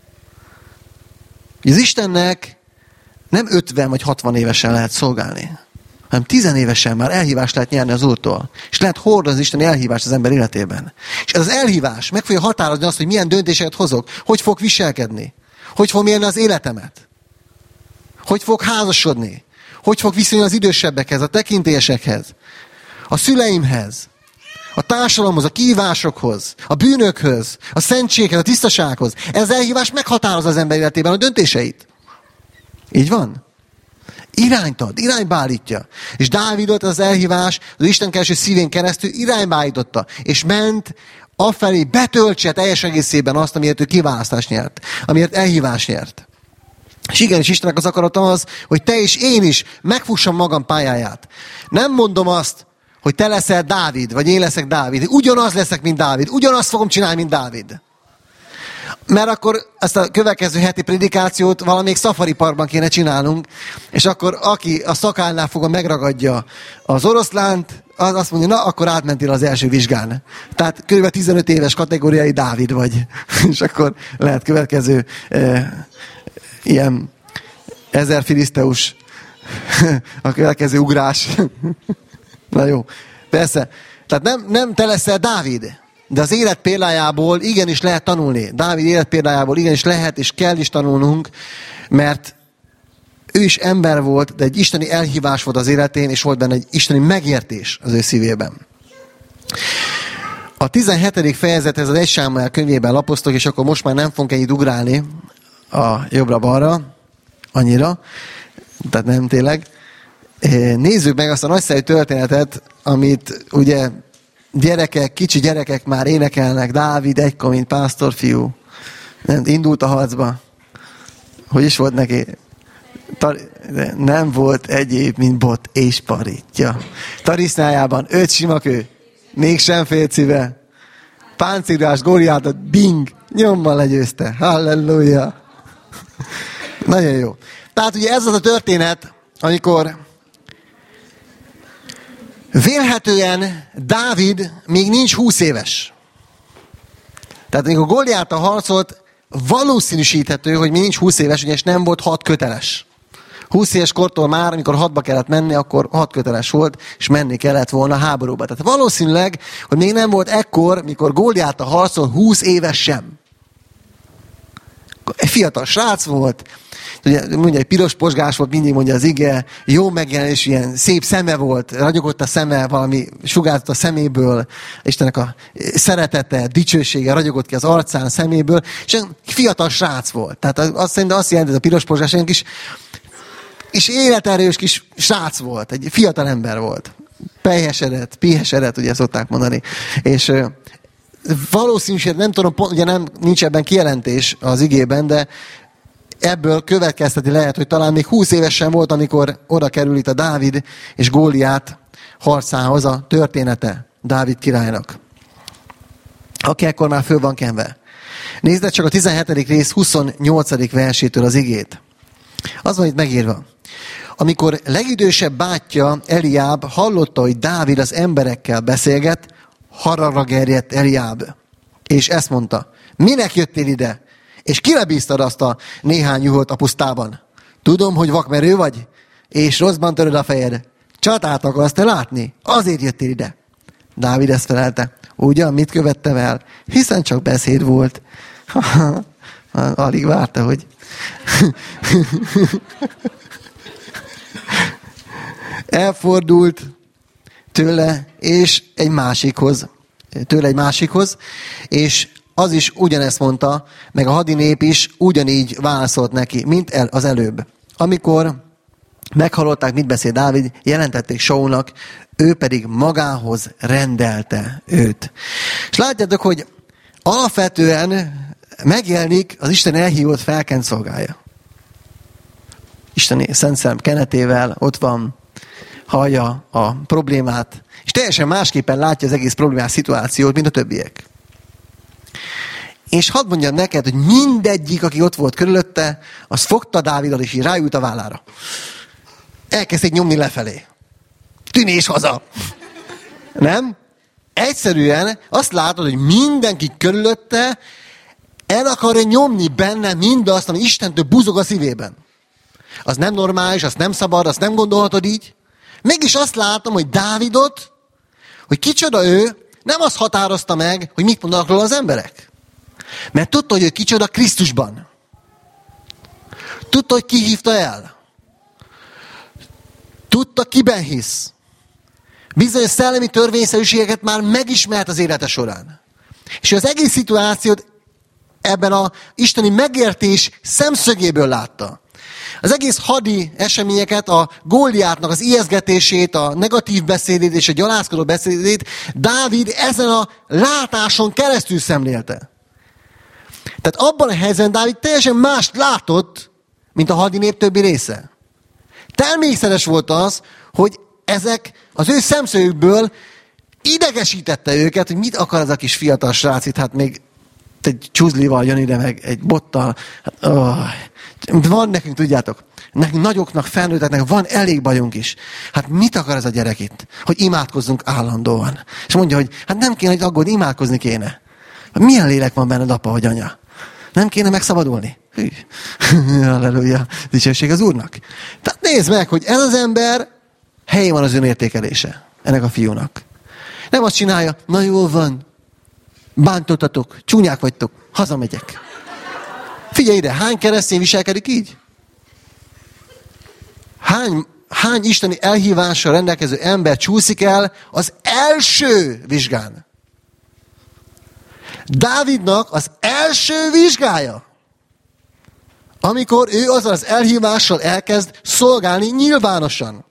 Az Istennek nem 50 vagy 60 évesen lehet szolgálni, hanem 10 évesen már elhívást lehet nyerni az Úrtól. És lehet hordozni az Isten elhívást az ember életében. És ez az elhívás meg fogja határozni azt, hogy milyen döntéseket hozok, hogy fog viselkedni, hogy fog mérni az életemet, hogy fog házasodni, hogy fog viszonyulni az idősebbekhez, a tekintélyesekhez, a szüleimhez, a társadalomhoz, a kihívásokhoz, a bűnökhöz, a szentséghez, a tisztasághoz. Ez az elhívás meghatározza az ember életében a döntéseit. Így van? Irányt ad, irányba állítja. És Dávidot az elhívás az istenkereső szívén keresztül irányba állította. És ment afelé, betöltse teljes egészében azt, amiért ő kiválasztást nyert. Amiért elhívást nyert. És igenis Istennek az akarata az, hogy te és én is megfussam magam pályáját. Nem mondom azt, hogy te leszel Dávid, vagy én leszek Dávid. Ugyanaz leszek, mint Dávid. Ugyanazt fogom csinálni, mint Dávid. Mert akkor ezt a következő heti prédikációt valamelyik szafariparkban kéne csinálnunk, és akkor aki a szakálnál fogva megragadja az oroszlánt, az azt mondja, na, akkor átmentél az első vizsgán. Tehát kb. 15 éves kategóriai Dávid vagy. És akkor lehet következő ilyen 1000 filiszteus a következő ugrás. Na jó, persze. Tehát nem te leszel Dávid, de az élet példájából igenis lehet tanulni. Dávid élet példájából igenis lehet és kell is tanulnunk, mert ő is ember volt, de egy isteni elhívás volt az életén, és volt benne egy isteni megértés az ő szívében. A 17. fejezethez az 1 Sámuel könyvében lapoztok, és akkor most már nem fogunk ennyit ugrálni a jobbra-balra, annyira, tehát nem tényleg. Nézzük meg azt a nagyszerű történetet, amit ugye kicsi gyerekek már énekelnek. Dávid egykor, mint pásztorfiú. Indult a harcba. Hogy is volt neki? Nem volt egyéb, mint bot és paritja. Tarisznájában 5 simakő, mégsem félt szíve. Páncélruhás Góliátot, ding, nyommal legyőzte. Halleluja! Nagyon jó. Tehát ugye ez az a történet, amikor vélhetően Dávid még nincs 20 éves. Tehát amikor Góliáttal harcolt, valószínűsíthető, hogy még nincs 20 éves, ugyanis nem volt 6 köteles. 20 éves kortól már, amikor hadba kellett menni, akkor 6 köteles volt, és menni kellett volna háborúba. Tehát valószínűleg, hogy még nem volt ekkor, mikor Góliáttal harcol, 20 éves sem. Egy fiatal srác volt, ugye, mondja, egy piros posgás volt, mindig mondja az ige, jó megjelenés, ilyen szép szeme volt, ragyogott a szeme, valami sugárzott a szeméből, Istennek a szeretete, dicsősége ragyogott ki az arcán, a szeméből, és egy fiatal srác volt. Tehát azt jelenti, ez a piros posgás, egy kis és életerős kis srác volt, egy fiatal ember volt. Pihesedett, ugye szokták mondani. És valószínűség, nem tudom, ugye nincs ebben kijelentés az igében, de ebből következteti lehet, hogy talán még 20 évesen volt, amikor oda kerül itt a Dávid és Góliát harcához a története Dávid királynak, aki ekkor már föl van kenve. Nézd csak a 17. rész 28. versétől az igét. Az van itt megírva. Amikor legidősebb bátyja Eliáb hallotta, hogy Dávid az emberekkel beszélget, haragra gerjedt Eliáb. És ezt mondta, minek jöttél ide? És kire bíztad azt a néhány juhot a pusztában? Tudom, hogy vakmerő vagy, és rosszban töröd a fejed. Csatát akarsz te látni? Azért jöttél ide. Dávid ezt felelte. Ugyan, mit követtem el? Hiszen csak beszéd volt. Alig várta, hogy... Elfordult tőle egy másikhoz, és az is ugyanezt mondta, meg a hadinép is ugyanígy válaszolt neki, mint az előbb. Amikor meghallották, mit beszél Dávid, jelentették Saulnak, ő pedig magához rendelte őt. És látjátok, hogy alapvetően megjelenik az Isten elhívott felkent szolgája. Isteni Szent Szellem kenetével ott van, hallja a problémát, és teljesen másképpen látja az egész problémás szituációt, mint a többiek. És hadd mondjam neked, hogy mindegyik, aki ott volt körülötte, az fogta Dávidot, és így ráült a vállára. Elkezdték nyomni lefelé. Tűnés haza! Nem? Egyszerűen azt látod, hogy mindenki körülötte el akarja nyomni benne mindazt, ami Istentől buzog a szívében. Az nem normális, az nem szabad, azt nem gondolhatod így. Mégis azt látom, hogy Dávidot, hogy kicsoda ő, nem azt határozta meg, hogy mit mondanak róla az emberek. Mert tudta, hogy ő kicsoda Krisztusban. Tudta, hogy ki hívta el. Tudta, kiben hisz. Bizonyos szellemi törvényszerűségeket már megismert az élete során. És az egész szituációt ebben az isteni megértés szemszögéből látta. Az egész hadi eseményeket, a Góliátnak az ijesztgetését, a negatív beszédét és a gyalázkodó beszédét Dávid ezen a látáson keresztül szemlélte. Tehát abban a helyzetben Dávid teljesen mást látott, mint a hadinép többi része. Természetes volt az, hogy ezek az ő szemszögükből idegesítette őket, hogy mit akar az a kis fiatal srác itt, hát még egy csuzlival jön ide, meg egy bottal. Hát, van nekünk, tudjátok, nekünk nagyoknak, felnőtteknek van elég bajunk is. Hát mit akar ez a gyerek itt? Hogy imádkozzunk állandóan. És mondja, hogy hát nem kéne, hogy aggódni, imádkozni kéne. Milyen lélek van benned, apa vagy anya? Nem kéne megszabadulni? Hű. Halleluja. Dicsőség az Úrnak. Tehát nézd meg, hogy ez az ember helyén van az önértékelése ennek a fiúnak. Nem azt csinálja, na jól van, bántottatok, csúnyák vagytok, hazamegyek. Figyelj ide, hány keresztény viselkedik így? Hány isteni elhívással rendelkező ember csúszik el az első vizsgán? Dávidnak az első vizsgája, amikor ő azzal az elhívással elkezd szolgálni nyilvánosan.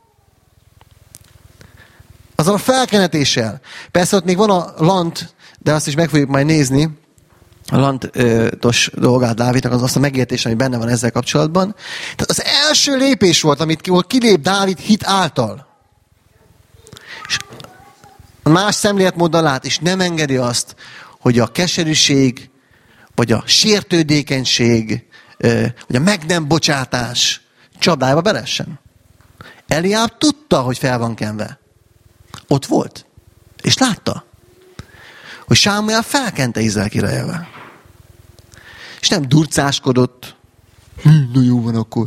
Azzal a felkenetéssel. Persze ott még van a lant, de azt is meg fogjuk majd nézni, a lantos dolgát Dávidnak, az azt a megértés, ami benne van ezzel kapcsolatban. Tehát az első lépés volt, amit kilép Dávid hit által. És más szemléletmóddal lát, és nem engedi azt, hogy a keserűség, vagy a sértődékenység, vagy a meg nem bocsátás csapdájába belessen. Eliáb tudta, hogy fel van kenve. Ott volt. És látta, hogy Sámuel felkente Izrael királyával. És nem durcáskodott. Na jó van akkor.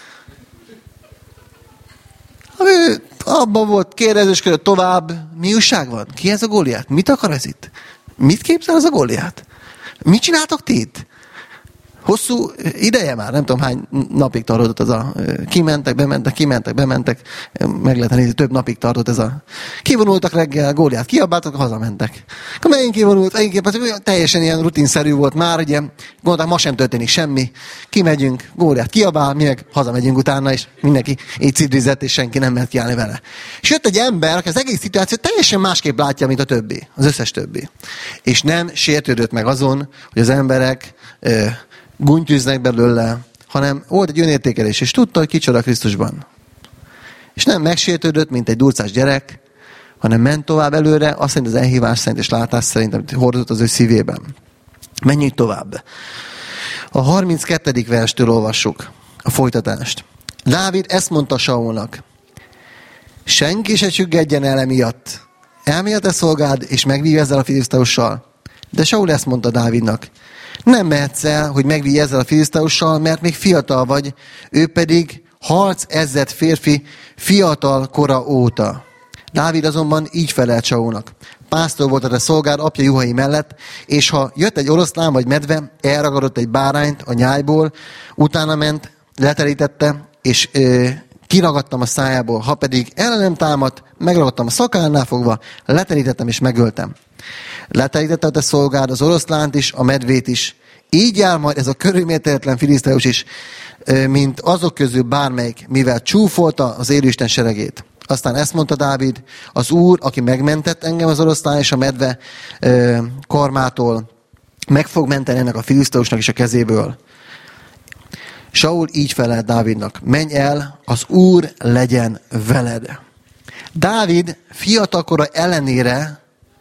Ő abban volt, kérdezősködött tovább. Mi újság van? Ki ez a Góliát? Mit akar ez itt? Mit képzel ez a Góliát? Mit csináltok ti itt? Hosszú ideje már, nem tudom hány napig tartott ez a kimentek, bementek, meg lehet nézni, több napig tartott ez a... Kivonultak reggel, Góliát kiabáltak, hazamentek. Akkor megint kivonult, teljesen ilyen rutinszerű volt már, ugye, gondolták, ma sem történik semmi, kimegyünk, Góliát kiabál, mi meg hazamegyünk utána, és mindenki így cidrizett, és senki nem mert kiállni vele. És jött egy ember, aki az egész szituációt teljesen másképp látja, mint a többi, az összes többi. És nem sértődött meg azon, hogy az emberek guntyűznek belőle, hanem volt egy önértékelés, és tudta, hogy kicsoda Krisztusban. És nem megsértődött, mint egy durcás gyerek, hanem ment tovább előre, azt szerint az elhívás szerint és látás szerint, amit hordozott az ő szívében. Menjünk tovább. A 32. verstől olvassuk a folytatást. Dávid ezt mondta Saulnak. Senki se csüggedjen el emiatt. Elmélte szolgád, és megvívj ezzel a filiszteussal. De Saul ezt mondta Dávidnak. Nem mehetsz el, hogy megvívj ezzel a filiszteussal, mert még fiatal vagy, ő pedig harc ezzett férfi fiatal kora óta. Dávid azonban így felelt Saulnak. Pásztor volt a te szolgád apja juhai mellett, és ha jött egy oroszlán vagy medve, elragadott egy bárányt a nyájból, utána ment, leterítette, és kiragadtam a szájából. Ha pedig ellenem támadt, megragadtam a szakálnál fogva, leterítettem és megöltem. Leterítette a te szolgád az oroszlánt is, a medvét is. Így jár majd ez a körülmérhetetlen filiszteus is, mint azok közül bármelyik, mivel csúfolta az élő Isten seregét. Aztán ezt mondta Dávid, az Úr, aki megmentett engem az oroszlán és a medve karmától, meg fog menteni ennek a filiszteusnak is a kezéből. Saul így felelt Dávidnak, menj el, az Úr legyen veled. Dávid fiatalkora ellenére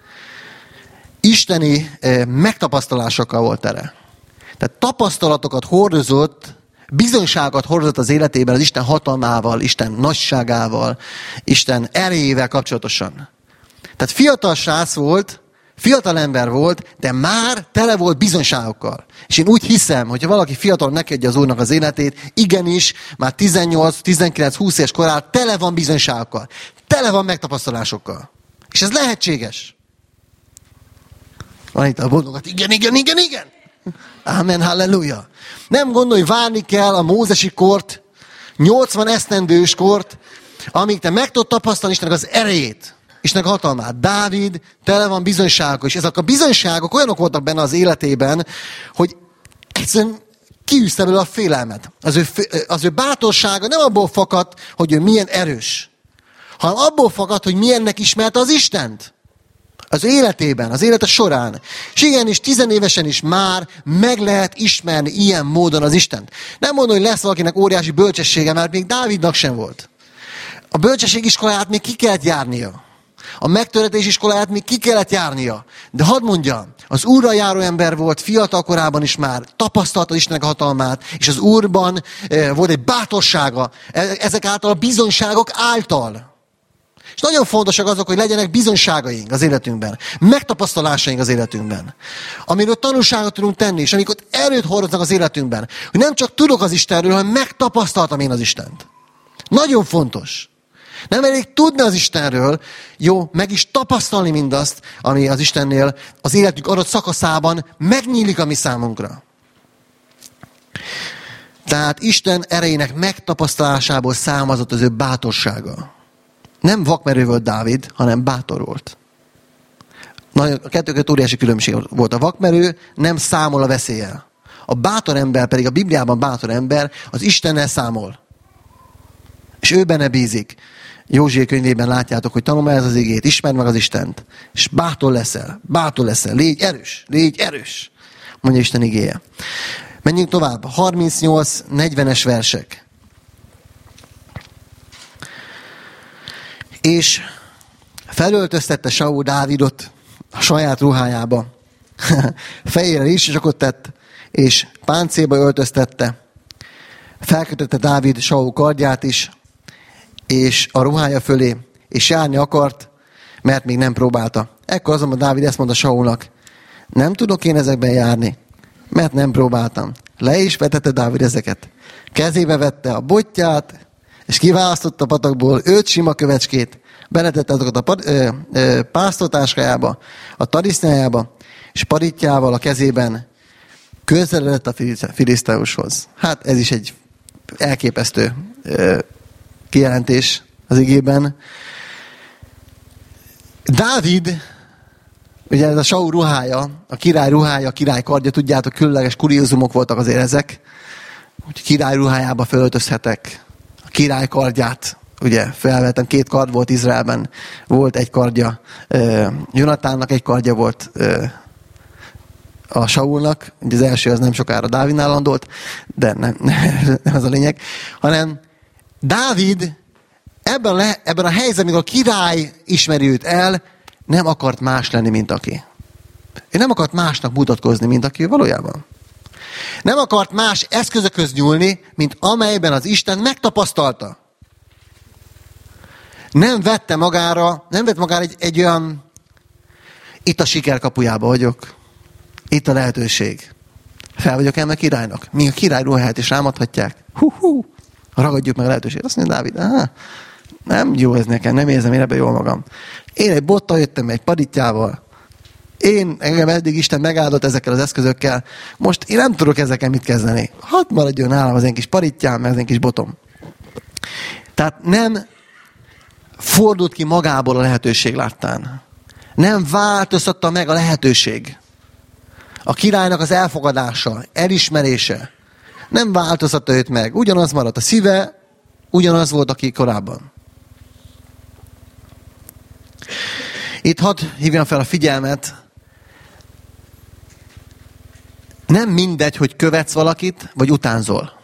isteni megtapasztalásokkal volt tele. Tehát tapasztalatokat hordozott, bizonyságokat hordozott az életében az Isten hatalmával, Isten nagyságával, Isten erejével kapcsolatosan. Tehát fiatal srác volt, fiatal ember volt, de már tele volt bizonyságokkal. És én úgy hiszem, hogyha valaki fiatal nekedje az Úrnak az életét, igenis, már 18, 19, 20 éves korán tele van bizonyságokkal. Tele van megtapasztalásokkal. És ez lehetséges. Van itt a boldogat, igen. Amen, halleluja. Nem gondolj, hogy várni kell a mózesi kort, 80 esztendős kort, amíg te meg tudod tapasztalni Istennek az erejét, Istennek hatalmát. Dávid tele van bizonyságokkal, és ezek a bizonyságok olyanok voltak benne az életében, hogy egyszerűen kiűzte belőle a félelmet. Az ő bátorsága nem abból fakadt, hogy ő milyen erős, hanem abból fakadt, hogy milyennek ismerte az Istent. Az életében, az élete során. És igenis, 10 évesen is már meg lehet ismerni ilyen módon az Istent. Nem mondom, hogy lesz valakinek óriási bölcsessége, mert még Dávidnak sem volt. A bölcsesség iskoláját még ki kellett járnia. A megtöretés iskoláját még ki kellett járnia. De hadd mondjam, az Úrral járó ember volt fiatal korában is már, tapasztalta Istennek hatalmát, és az Úrban volt egy bátorsága, ezek által a bizonyságok által. És nagyon fontosak azok, hogy legyenek bizonyságaink az életünkben, megtapasztalásaink az életünkben, amiről tanulságot tudunk tenni, és amikor erőt hordoznak az életünkben, hogy nem csak tudok az Istenről, hanem megtapasztaltam én az Istent. Nagyon fontos. Nem elég tudni az Istenről, jó, meg is tapasztalni mindazt, ami az Istennél az életünk adott szakaszában megnyílik a mi számunkra. Tehát Isten erejének megtapasztalásából származott az ő bátorsága. Nem vakmerő volt Dávid, hanem bátor volt. A kettő között óriási különbség volt. A vakmerő nem számol a veszéllyel. A bátor ember pedig, a Bibliában bátor ember, az Istennel számol. És ő benne bízik. Józsué könyvében látjátok, hogy tanulj ez az igét, ismerd meg az Istent, és bátor leszel, légy erős, mondja Isten igéje. Menjünk tovább, 38-40-es versek. És felöltöztette Saul Dávidot a saját ruhájába. Fejére is csak tett, és páncélba öltöztette. Felkötötte Dávid Saul kardját is, és a ruhája fölé, és járni akart, mert még nem próbálta. Ekkor azonban Dávid ezt mondta Saulnak, nem tudok én ezekben járni, mert nem próbáltam. Le is vetette Dávid ezeket. Kezébe vette a botját, és kiválasztotta a patakból 5 sima kövecskét, beletette azokat a pásztortáskájába, a tarisznyájába, és paritjával a kezében, közeledett a Filiszteushoz. Hát ez is egy elképesztő kijelentés az igében. Dávid, ugye ez a Saul ruhája, a király kardja, tudjátok, különleges kuriózumok voltak azért ezek, hogy király ruhájába fölöltözhetek, a király kardját, ugye felvettem, 2 kard volt Izraelben, volt egy kardja Jonatánnak, egy kardja volt a Saulnak, ugye az első az nem sokára Dávidnál landolt, de nem ez a lényeg, hanem Dávid ebben a helyzetben, amikor a király ismeri őt el, nem akart más lenni, mint aki. Ő nem akart másnak mutatkozni, mint aki valójában. Nem akart más eszközökhöz nyúlni, mint amelyben az Isten megtapasztalta. Nem vett magára egy olyan, itt a siker kapujába vagyok, itt a lehetőség. Fel vagyok eme királynak. Míg a király ruháját is rámadhatják. Ragadjuk meg a lehetőséget. Azt mondja Dávid, nem jó ez nekem, nem érzem én ebben jól magam. Én egy bottal jöttem, egy paditjával. Engem eddig Isten megáldott ezekkel az eszközökkel. Most én nem tudok ezekkel mit kezdeni. Hadd maradjon nálam az én kis paditjám, meg az én kis botom. Tehát nem fordult ki magából a lehetőség láttán. Nem változtatta meg a lehetőség. A királynak az elfogadása, elismerése nem változtatta őt meg. Ugyanaz maradt a szíve, ugyanaz volt, aki korábban. Itt hadd hívjam fel a figyelmet. Nem mindegy, hogy követsz valakit, vagy utánzol.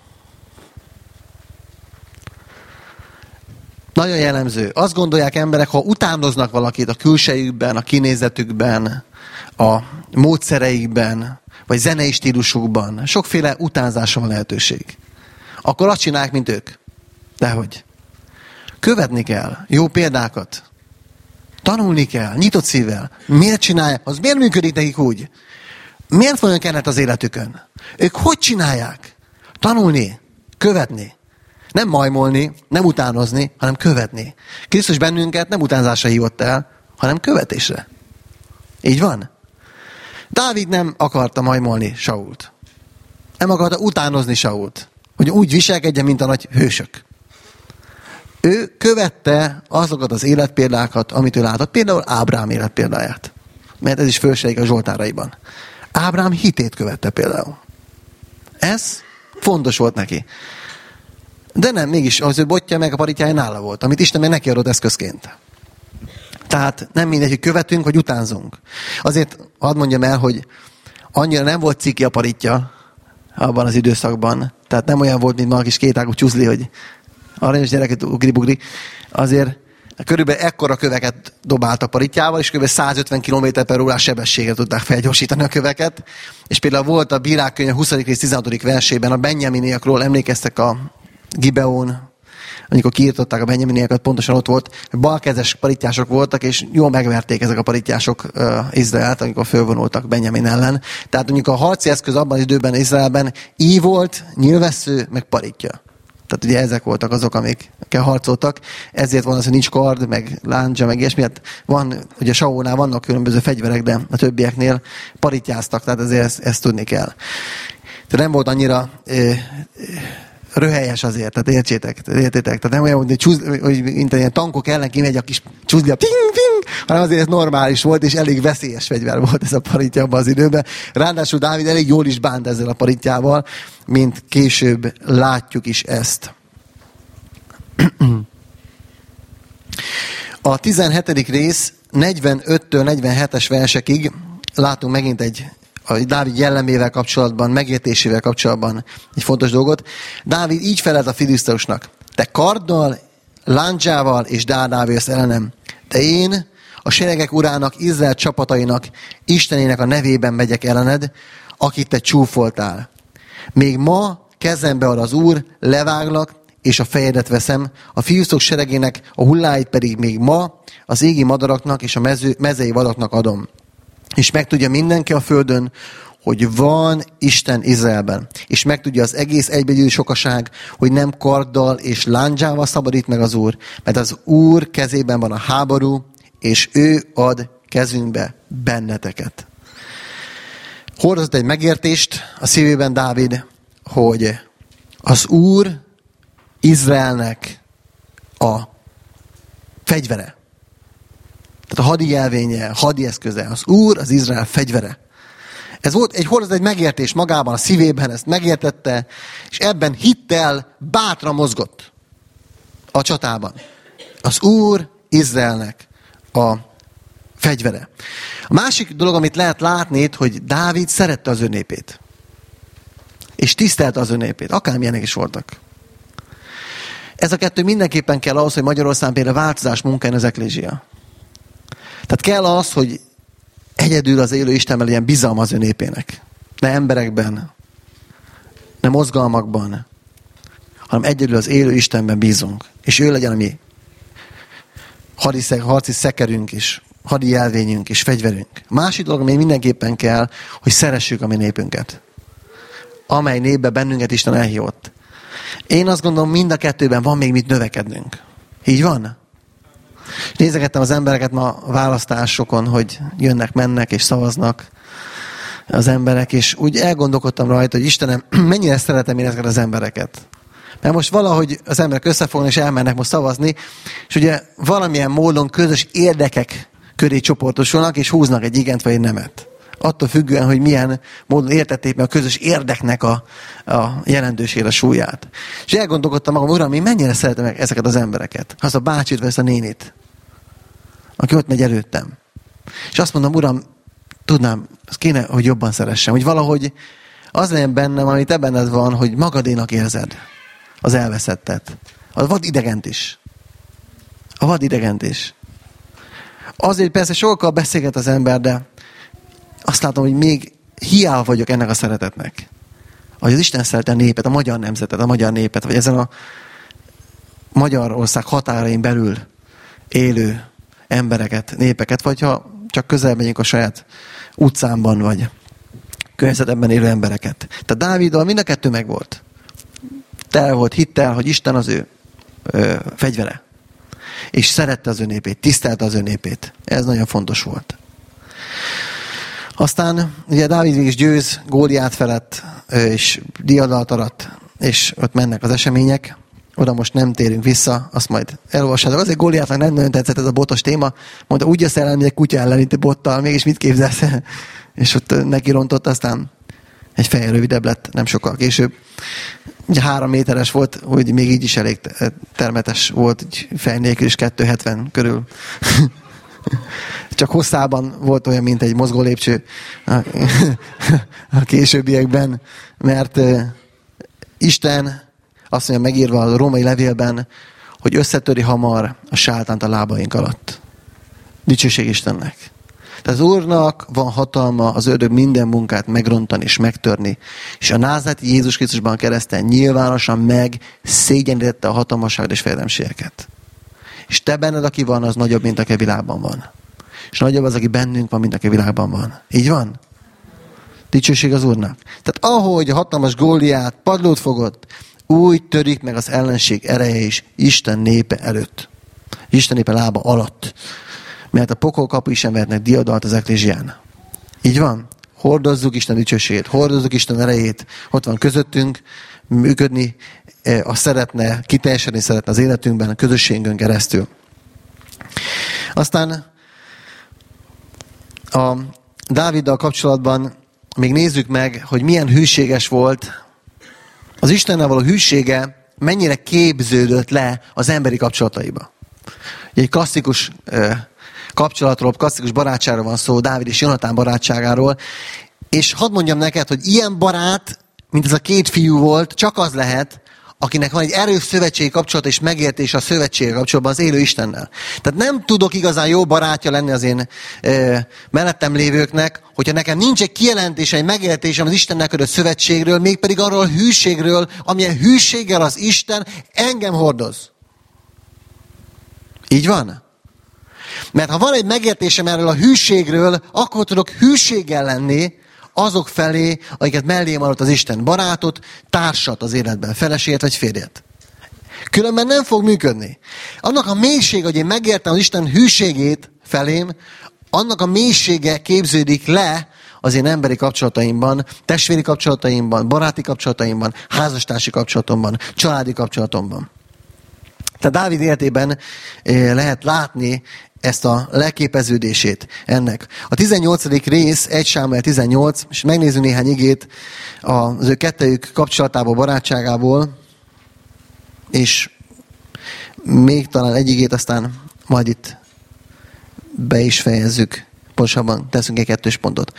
Nagyon jellemző. Azt gondolják emberek, ha utánoznak valakit a külsejükben, a kinézetükben, a módszereikben, vagy zenei stílusukban, sokféle utánzásra van lehetőség. Akkor azt csinálják, mint ők. Dehogy. Követni kell jó példákat. Tanulni kell, nyitott szívvel. Miért csinálják? Az miért működik nekik úgy? Miért van olyan kenet az életükön? Ők hogy csinálják? Tanulni, követni. Nem majmolni, nem utánozni, hanem követni. Krisztus bennünket nem utánzásra hívott el, hanem követésre. Így van? Dávid nem akarta majmolni Sault. Nem akarta utánozni Sault. Hogy úgy viselkedjen, mint a nagy hősök. Ő követte azokat az életpéldákat, amit ő látott. Például Ábrám életpéldáját. Mert ez is fölsejlik a Zsoltáraiban. Ábrám hitét követte például. Ez fontos volt neki. De nem, mégis az ő botja meg a paritjája nála volt, amit Isten meg neki adott eszközként. Tehát nem mindegy, hogy követünk, vagy utánzunk. Azért hadd mondjam el, hogy annyira nem volt ciki a paritja abban az időszakban. Tehát nem olyan volt, mint ma a kis kétágú csuzli, hogy aranyos gyereket ugri-bugri. Azért körülbelül ekkora köveket dobált a paritjával, és kb. 150 km/h sebességgel tudták felgyorsítani a köveket. És például volt a Bírák könyve 20. rész 16. versében a Benjaminiakról, emlékeztek a Gibeón, amikor kiirtották a benjaminiakat, pontosan ott volt, hogy balkezes parittyások voltak, és jól megverték ezek a parittyások Izraelt, amikor fölvonultak Benjamin ellen. Tehát mondjuk a harci eszköz abban az időben Izraelben íj volt, nyilvessző, meg paritja. Tehát ugye ezek voltak azok, amikkel harcoltak. Ezért van az, hogy nincs kard, meg láncsa, meg ilyesmi. Hát van, ugye Saulnál vannak különböző fegyverek, de a többieknél parittyáztak, tehát ezért ezt tudni kell. Tehát nem volt annyira röhelyes azért, tehát értsétek. Tehát nem olyan, hogy mint ilyen tankok ellen kimegy a kis csuzlia, hanem azért ez normális volt, és elég veszélyes fegyver volt ez a paritja abban az időben. Ráadásul Dávid elég jól is bánt ezzel a paritjával, mint később látjuk is ezt. A 17. rész 45-től 47-es versekig látunk megint a Dávid jellemével kapcsolatban, megértésével kapcsolatban egy fontos dolgot. Dávid így felelt a filiszteusnak: te karddal, lándzsával és dárdával jössz ellenem, de én a seregek urának, Izrael csapatainak, Istenének a nevében megyek ellened, akit te csúfoltál. Még ma kezembe ad az Úr, leváglak, és a fejedet veszem, a filiszteusok seregének a hulláit pedig még ma az égi madaraknak és a mezei vadaknak adom. És megtudja mindenki a földön, hogy van Isten Izraelben. És megtudja az egész egybegyűlő sokaság, hogy nem karddal és lándzsával szabadít meg az Úr, mert az Úr kezében van a háború, és ő ad kezünkbe benneteket. Hordozott egy megértést a szívében Dávid, hogy az Úr Izraelnek a fegyvere. Tehát a hadi jelvénye, hadi eszköze. Az Úr az Izrael fegyvere. Ez volt hordozott egy megértés magában, a szívében, ezt megértette, és ebben hittel bátran mozgott a csatában. Az Úr Izraelnek a fegyvere. A másik dolog, amit lehet látni itt, hogy Dávid szerette az ő népét. És tisztelte az ő népét. Akármilyenek is voltak. Ez a kettő mindenképpen kell ahhoz, hogy Magyarországon például változás munkán az eklézsia. Tehát kell az, hogy egyedül az élő Istenben legyen bizalma az ő népének. Ne emberekben, ne mozgalmakban, hanem egyedül az élő Istenben bízunk. És ő legyen a mi harci szekerünk is, hadi jelvényünk és fegyverünk. A másik dolog, ami mindenképpen kell, hogy szeressük a mi népünket. Amely népbe bennünket Isten elhívott. Én azt gondolom, mind a kettőben van még mit növekednünk. Így van? Nézegettem az embereket ma a választásokon, hogy jönnek, mennek és szavaznak az emberek, és úgy elgondolkodtam rajta, hogy Istenem, mennyire szeretem én ezeket az embereket. Mert most valahogy az emberek összefognak és elmennek most szavazni, és ugye valamilyen módon közös érdekek köré csoportosulnak, és húznak egy igent vagy egy nemet. Attól függően, hogy milyen módon értették meg a közös érdeknek a jelentőségét, a súlyát. És elgondolkodtam magam, Uram, én mennyire szeretem meg ezeket az embereket. Azt a bácsit vagy ezt a nénit, aki ott megy előttem. És azt mondom, Uram, tudnám, kéne, hogy jobban szeressem. Hogy valahogy az legyen bennem, amit te benned van, hogy magadénak érzed az elveszettet. A vad idegent is. A vad idegent is. Azért persze sokkal beszélget az ember, de azt látom, hogy még hiába vagyok ennek a szeretetnek. Hogy az Isten szereti a népet, a magyar nemzetet, a magyar népet, vagy ezen a Magyarország határain belül élő embereket, népeket, vagy ha csak közel megyünk a saját utcámban, vagy környezetemben élő embereket. Tehát Dáviddal mind a kettő megvolt. Tele volt hittel, hogy Isten az ő fegyvere. És szerette az ő népét, tisztelte az ő népét. Ez nagyon fontos volt. Aztán ugye Dávid is győz Góliát felett, és diadalt arat, és ott mennek az események. Oda most nem térünk vissza, azt majd elolvassátok. Azért Góliátnak nem nagyon tetszett ez a botos téma. Mondta, úgy jössz el, egy kutya ellen itt bottal, mégis mit képzelsz? És ott neki rontott, aztán egy fejjel rövidebb lett, nem sokkal később. Ugye 3 méteres volt, hogy még így is elég termetes volt, fej nélkül is 2,70 körül. Csak hosszában volt olyan, mint egy mozgó lépcső a későbbiekben, mert Isten azt mondja megírva a római levélben, hogy összetöri hamar a sátánt a lábaink alatt. Dicsőség Istennek. Tehát az Úrnak van hatalma az ördög minden munkát megrontani és megtörni, és a názáreti Jézus Krisztusban kereszten nyilvánosan megszégyenítette a hatalmasságot és fejedelemségeket. És te benned, aki van, az nagyobb, mint aki a világban van. És nagyobb az, aki bennünk van, mint aki a világban van. Így van? Dicsőség az Úrnak. Tehát ahogy a hatalmas Góliát padlót fogott, úgy törik meg az ellenség ereje is Isten népe előtt. Isten népe lába alatt. Mert a pokol kapu is sem vehetnek diadalt az eklézsián. Így van? Hordozzuk Isten dicsőségét, hordozzuk Isten erejét. Ott van közöttünk, működni, azt szeretne, kiteljesedni szeretne az életünkben, a közösségünkön keresztül. Aztán a Dáviddal kapcsolatban még nézzük meg, hogy milyen hűséges volt. Az Istennel való hűsége mennyire képződött le az emberi kapcsolataiba. Egy klasszikus kapcsolatról, klasszikus barátságról van szó, Dávid és Jonatán barátságáról. És hadd mondjam neked, hogy ilyen barát, mint ez a 2 fiú volt, csak az lehet, akinek van egy erős szövetségi kapcsolat és megértés a szövetségi kapcsolatban az élő Istennel. Tehát nem tudok igazán jó barátja lenni az én mellettem lévőknek, hogyha nekem nincs egy kijelentés, egy megértésem az Istennek kötött szövetségről, mégpedig arról a hűségről, amilyen hűséggel az Isten engem hordoz. Így van? Mert ha van egy megértésem erről a hűségről, akkor tudok hűséggel lenni azok felé, akiket mellém adott az Isten, barátot, társat az életben, feleséget vagy férjet. Különben nem fog működni. Annak a mélysége, hogy én megértem az Isten hűségét felém, annak a mélysége képződik le az én emberi kapcsolataimban, testvéri kapcsolataimban, baráti kapcsolataimban, házastársi kapcsolatomban, családi kapcsolatomban. Tehát Dávid életében lehet látni ezt a leképeződését ennek. A 18. rész, 1 Sámuel 18, és megnézzük néhány igét az ő kettejük kapcsolatából, barátságából, és még talán egy igét, aztán majd itt be is fejezzük. Pontosabban teszünk egy 2 pontot.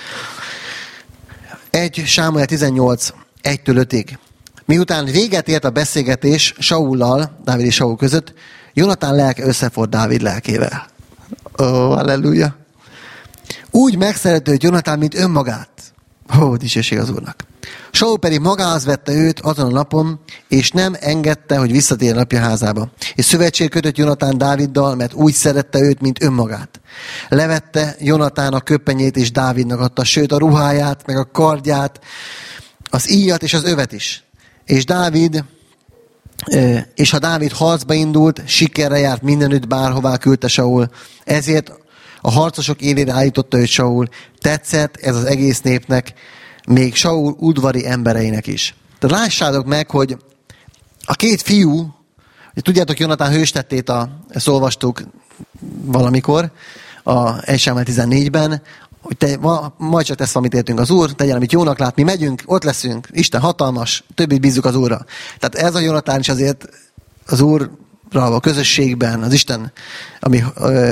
1 Sámuel 18, 1-től 5-ig. Miután véget ért a beszélgetés Saullal, Dávid és Saul között, Jonatán lelke összefort Dávid lelkével. Halleluja! Úgy megszeretődött Jonatán, mint önmagát. Dicsőség az Úrnak. Saul pedig magához vette őt azon a napon, és nem engedte, hogy visszatérjen apja házába. És szövetség kötött Jonatán Dáviddal, mert úgy szerette őt, mint önmagát. Levette Jonatán a köpenyét, és Dávidnak adta, sőt a ruháját, meg a kardját, az íjat és az övet is. És ha Dávid harcba indult, sikerre járt mindenütt, bárhová küldte Saul. Ezért a harcosok élére állította őt Saul. Tetszett ez az egész népnek, még Saul udvari embereinek is. Tehát lássátok meg, hogy a 2 fiú, tudjátok, Jonatán hőstettét ezt olvastuk valamikor, a 1 Sámuel 14-ben, hogy majd csak tesz valamit értünk az Úr, tegyen, amit jónak lát, mi megyünk, ott leszünk, Isten hatalmas, többit bízzuk az Úrra. Tehát ez a Jonatán is azért az Úrral, a közösségben, az Isten, ami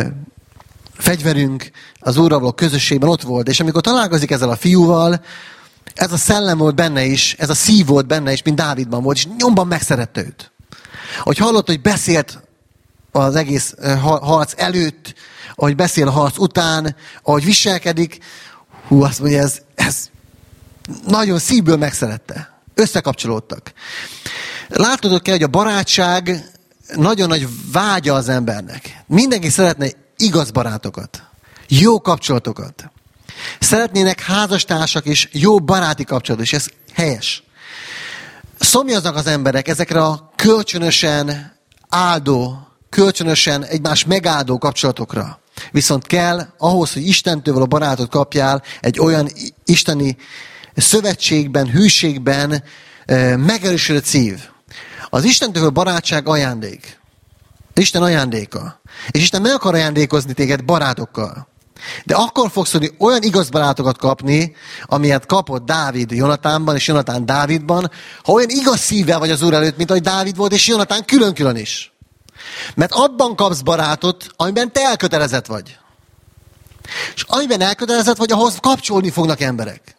fegyverünk, az Úrral való közösségben ott volt. És amikor találkozik ezzel a fiúval, ez a szellem volt benne is, ez a szív volt benne is, mint Dávidban volt, és nyomban megszerette őt. Hogy hallott, hogy beszélt az egész harc előtt, ahogy beszél a harc után, ahogy viselkedik, azt mondja, ez nagyon szívből megszerette. Összekapcsolódtak. Látnod kell, hogy a barátság nagyon nagy vágya az embernek. Mindenki szeretne igaz barátokat, jó kapcsolatokat. Szeretnének házastársak és jó baráti kapcsolatot, és ez helyes. Szomjaznak az emberek ezekre a kölcsönösen áldó, kölcsönösen egymás megáldó kapcsolatokra. Viszont kell ahhoz, hogy Istentől való barátot kapjál, egy olyan isteni szövetségben, hűségben megerősödött szív. Az Istentől való barátság ajándék. Isten ajándéka. És Isten meg akar ajándékozni téged barátokkal. De akkor fogsz tudni olyan igaz barátokat kapni, amilyet kapott Dávid Jonatánban és Jonatán Dávidban, ha olyan igaz szívvel vagy az Úr előtt, mint ahogy Dávid volt és Jonatán külön-külön is. Mert abban kapsz barátot, amiben te elkötelezett vagy. És amiben elkötelezett vagy, ahhoz kapcsolni fognak emberek.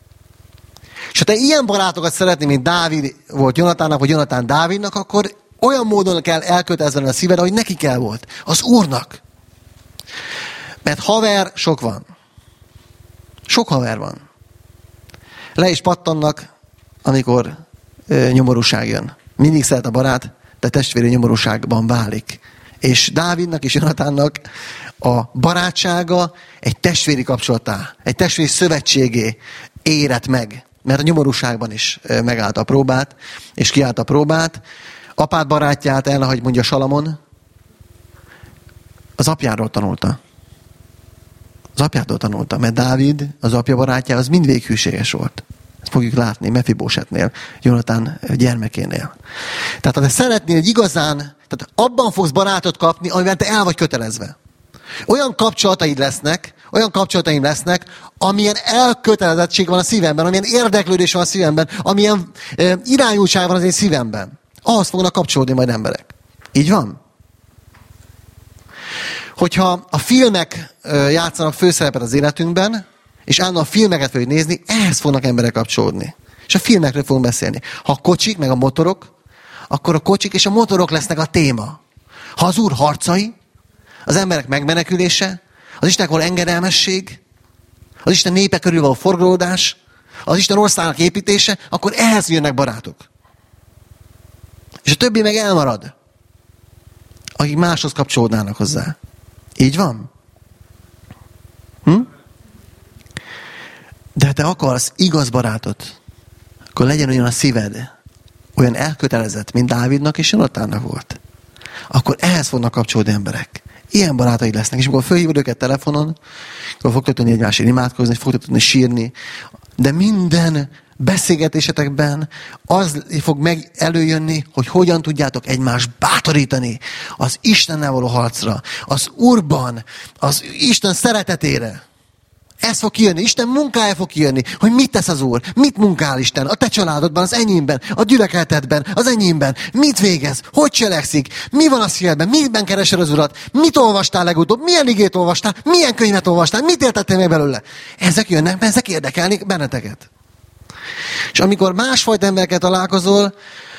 És ha te ilyen barátokat szeretnél, mint Dávid volt Jonatánnak, vagy Jonatán Dávidnak, akkor olyan módon kell elkötelezni a szíved, ahogy neki kell volt. Az Úrnak. Mert haver sok van. Sok haver van. Le is pattannak, amikor nyomorúság jön. Mindig szeret a barát, de testvéri nyomorúságban válik. És Dávidnak és Jonatánnak a barátsága egy testvéri kapcsolatá, egy testvéri szövetségé érett meg. Mert a nyomorúságban is megállta a próbát, és kiállta a próbát. Apád barátját el, ahogy mondja Salamon, az apjáról tanulta. Az apjától tanulta, mert Dávid, az apja barátja, az mindvégig hűséges volt. Ezt fogjuk látni Mefibósetnél, Jonatán gyermekénél. Tehát ha te szeretnél egy igazán, tehát abban fogsz barátot kapni, amivel te el vagy kötelezve. Olyan kapcsolataim lesznek, amilyen elkötelezettség van a szívemben, amilyen érdeklődés van a szívemben, amilyen irányultság van az én szívemben. Ahhoz fognak kapcsolódni majd emberek. Így van? Hogyha a filmek játszanak főszerepet az életünkben, és állandóan a filmeket fogjuk nézni, ehhez fognak emberek kapcsolódni. És a filmekről fogunk beszélni. Ha a kocsik, meg a motorok, akkor a kocsik és a motorok lesznek a téma. Ha az Úr harcai, az emberek megmenekülése, az Istennek való engedelmesség, az Isten népe körül való forgolódás, az Isten országnak építése, akkor ehhez jönnek barátok. És a többi meg elmarad, akik máshoz kapcsolódnának hozzá. Így van? De ha te akarsz igaz barátot, akkor legyen olyan a szíved, olyan elkötelezett, mint Dávidnak és Jonatánnak volt. Akkor ehhez fognak kapcsolódni emberek. Ilyen barátaid lesznek. És amikor fölhívod őket telefonon, akkor fogtok tudni egymásért imádkozni, fogtok tudni sírni, de minden beszélgetésetekben az fog meg előjönni, hogy hogyan tudjátok egymást bátorítani az Istennel való harcra, az Úrban, az Isten szeretetére. Ez fog kijönni, Isten munkája fog kijönni, hogy mit tesz az Úr, mit munkál Isten, a te családodban, az enyémben, a gyülekezetedben, az enyémben, mit végez, hogy cselekszik, mi van a szívedben, miben keresed az Urat, mit olvastál legutóbb, milyen igét olvastál, milyen könyvet olvastál, mit értettél meg belőle. Ezek jönnek, ezek érdekelnek benneteket. És amikor másfajta emberekkel találkozol,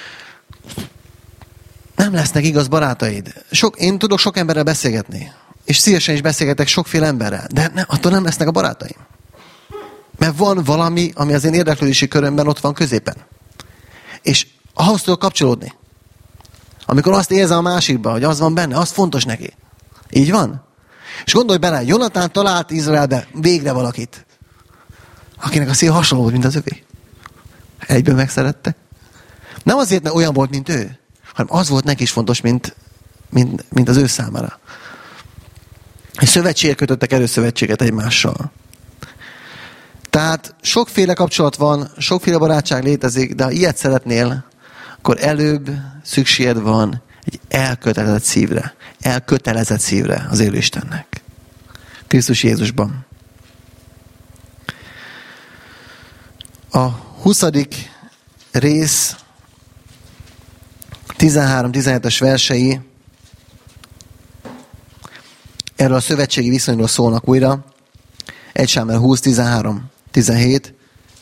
nem lesznek igaz barátaid. Én tudok sok emberrel beszélgetni. És szívesen is beszélgetek sokféle emberrel. De attól nem lesznek a barátaim. Mert van valami, ami az én érdeklődési körömben ott van középen. És ahhoz tudok kapcsolódni. Amikor azt érzem a másikban, hogy az van benne, az fontos neki. Így van? És gondolj bele, Jonatán talált Izraelbe végre valakit, akinek a szíve hasonló volt, mint az övé. Egyben megszerette. Nem azért, mert olyan volt, mint ő, hanem az volt neki is fontos, mint az ő számára. És szövetséget kötöttek erőszövetséget egymással. Tehát sokféle kapcsolat van, sokféle barátság létezik, de ha ilyet szeretnél, akkor előbb szükséged van egy elkötelezett szívre az élő Istennek. Krisztus Jézusban. A 20. rész 13-17-es versei erről a szövetségi viszonyról szólnak újra. 1 Sámuel 20, 13, 17.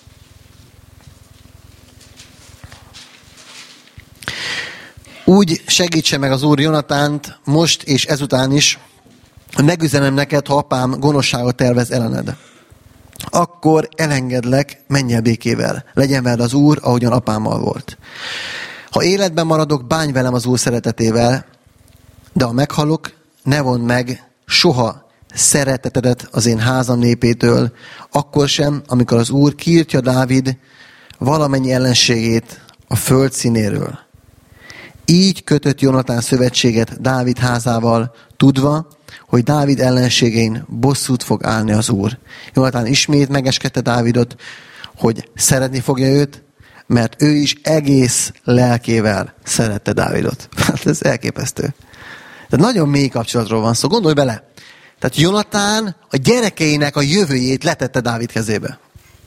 Úgy segítse meg az Úr Jonatánt most és ezután is, hogy megüzenem neked, ha apám gonoszságot tervez ellened. Akkor elengedlek, menj el békével. Legyen veled az Úr, ahogyan apámmal volt. Ha életben maradok, bánj velem az Úr szeretetével, de ha meghalok, ne vondd meg soha szeretetedet az én házam népétől, akkor sem, amikor az Úr kiirtja Dávid valamennyi ellenségét a föld színéről. Így kötött Jonatán szövetséget Dávid házával, tudva, hogy Dávid ellenségein bosszút fog állni az Úr. Jonatán ismét megeskedte Dávidot, hogy szeretni fogja őt, mert ő is egész lelkével szerette Dávidot. Hát ez elképesztő. Tehát nagyon mély kapcsolatról van szó. Gondolj bele. Tehát Jonatán a gyerekeinek a jövőjét letette Dávid kezébe.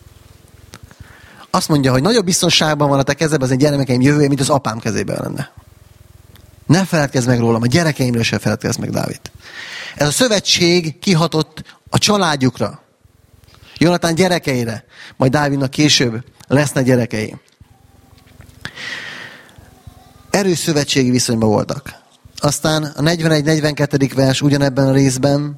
Azt mondja, hogy nagyobb biztonságban van a te kezedben az én gyermekeim jövője, mint az apám kezében lenne. Ne feledkezz meg rólam, a gyerekeimről sem feledkezz meg, Dávid. Ez a szövetség kihatott a családjukra. Jonatán gyerekeire, majd Dávidnak később lesznek gyerekei. Erős szövetségi viszonyban voltak. Aztán a 41-42. vers ugyanebben a részben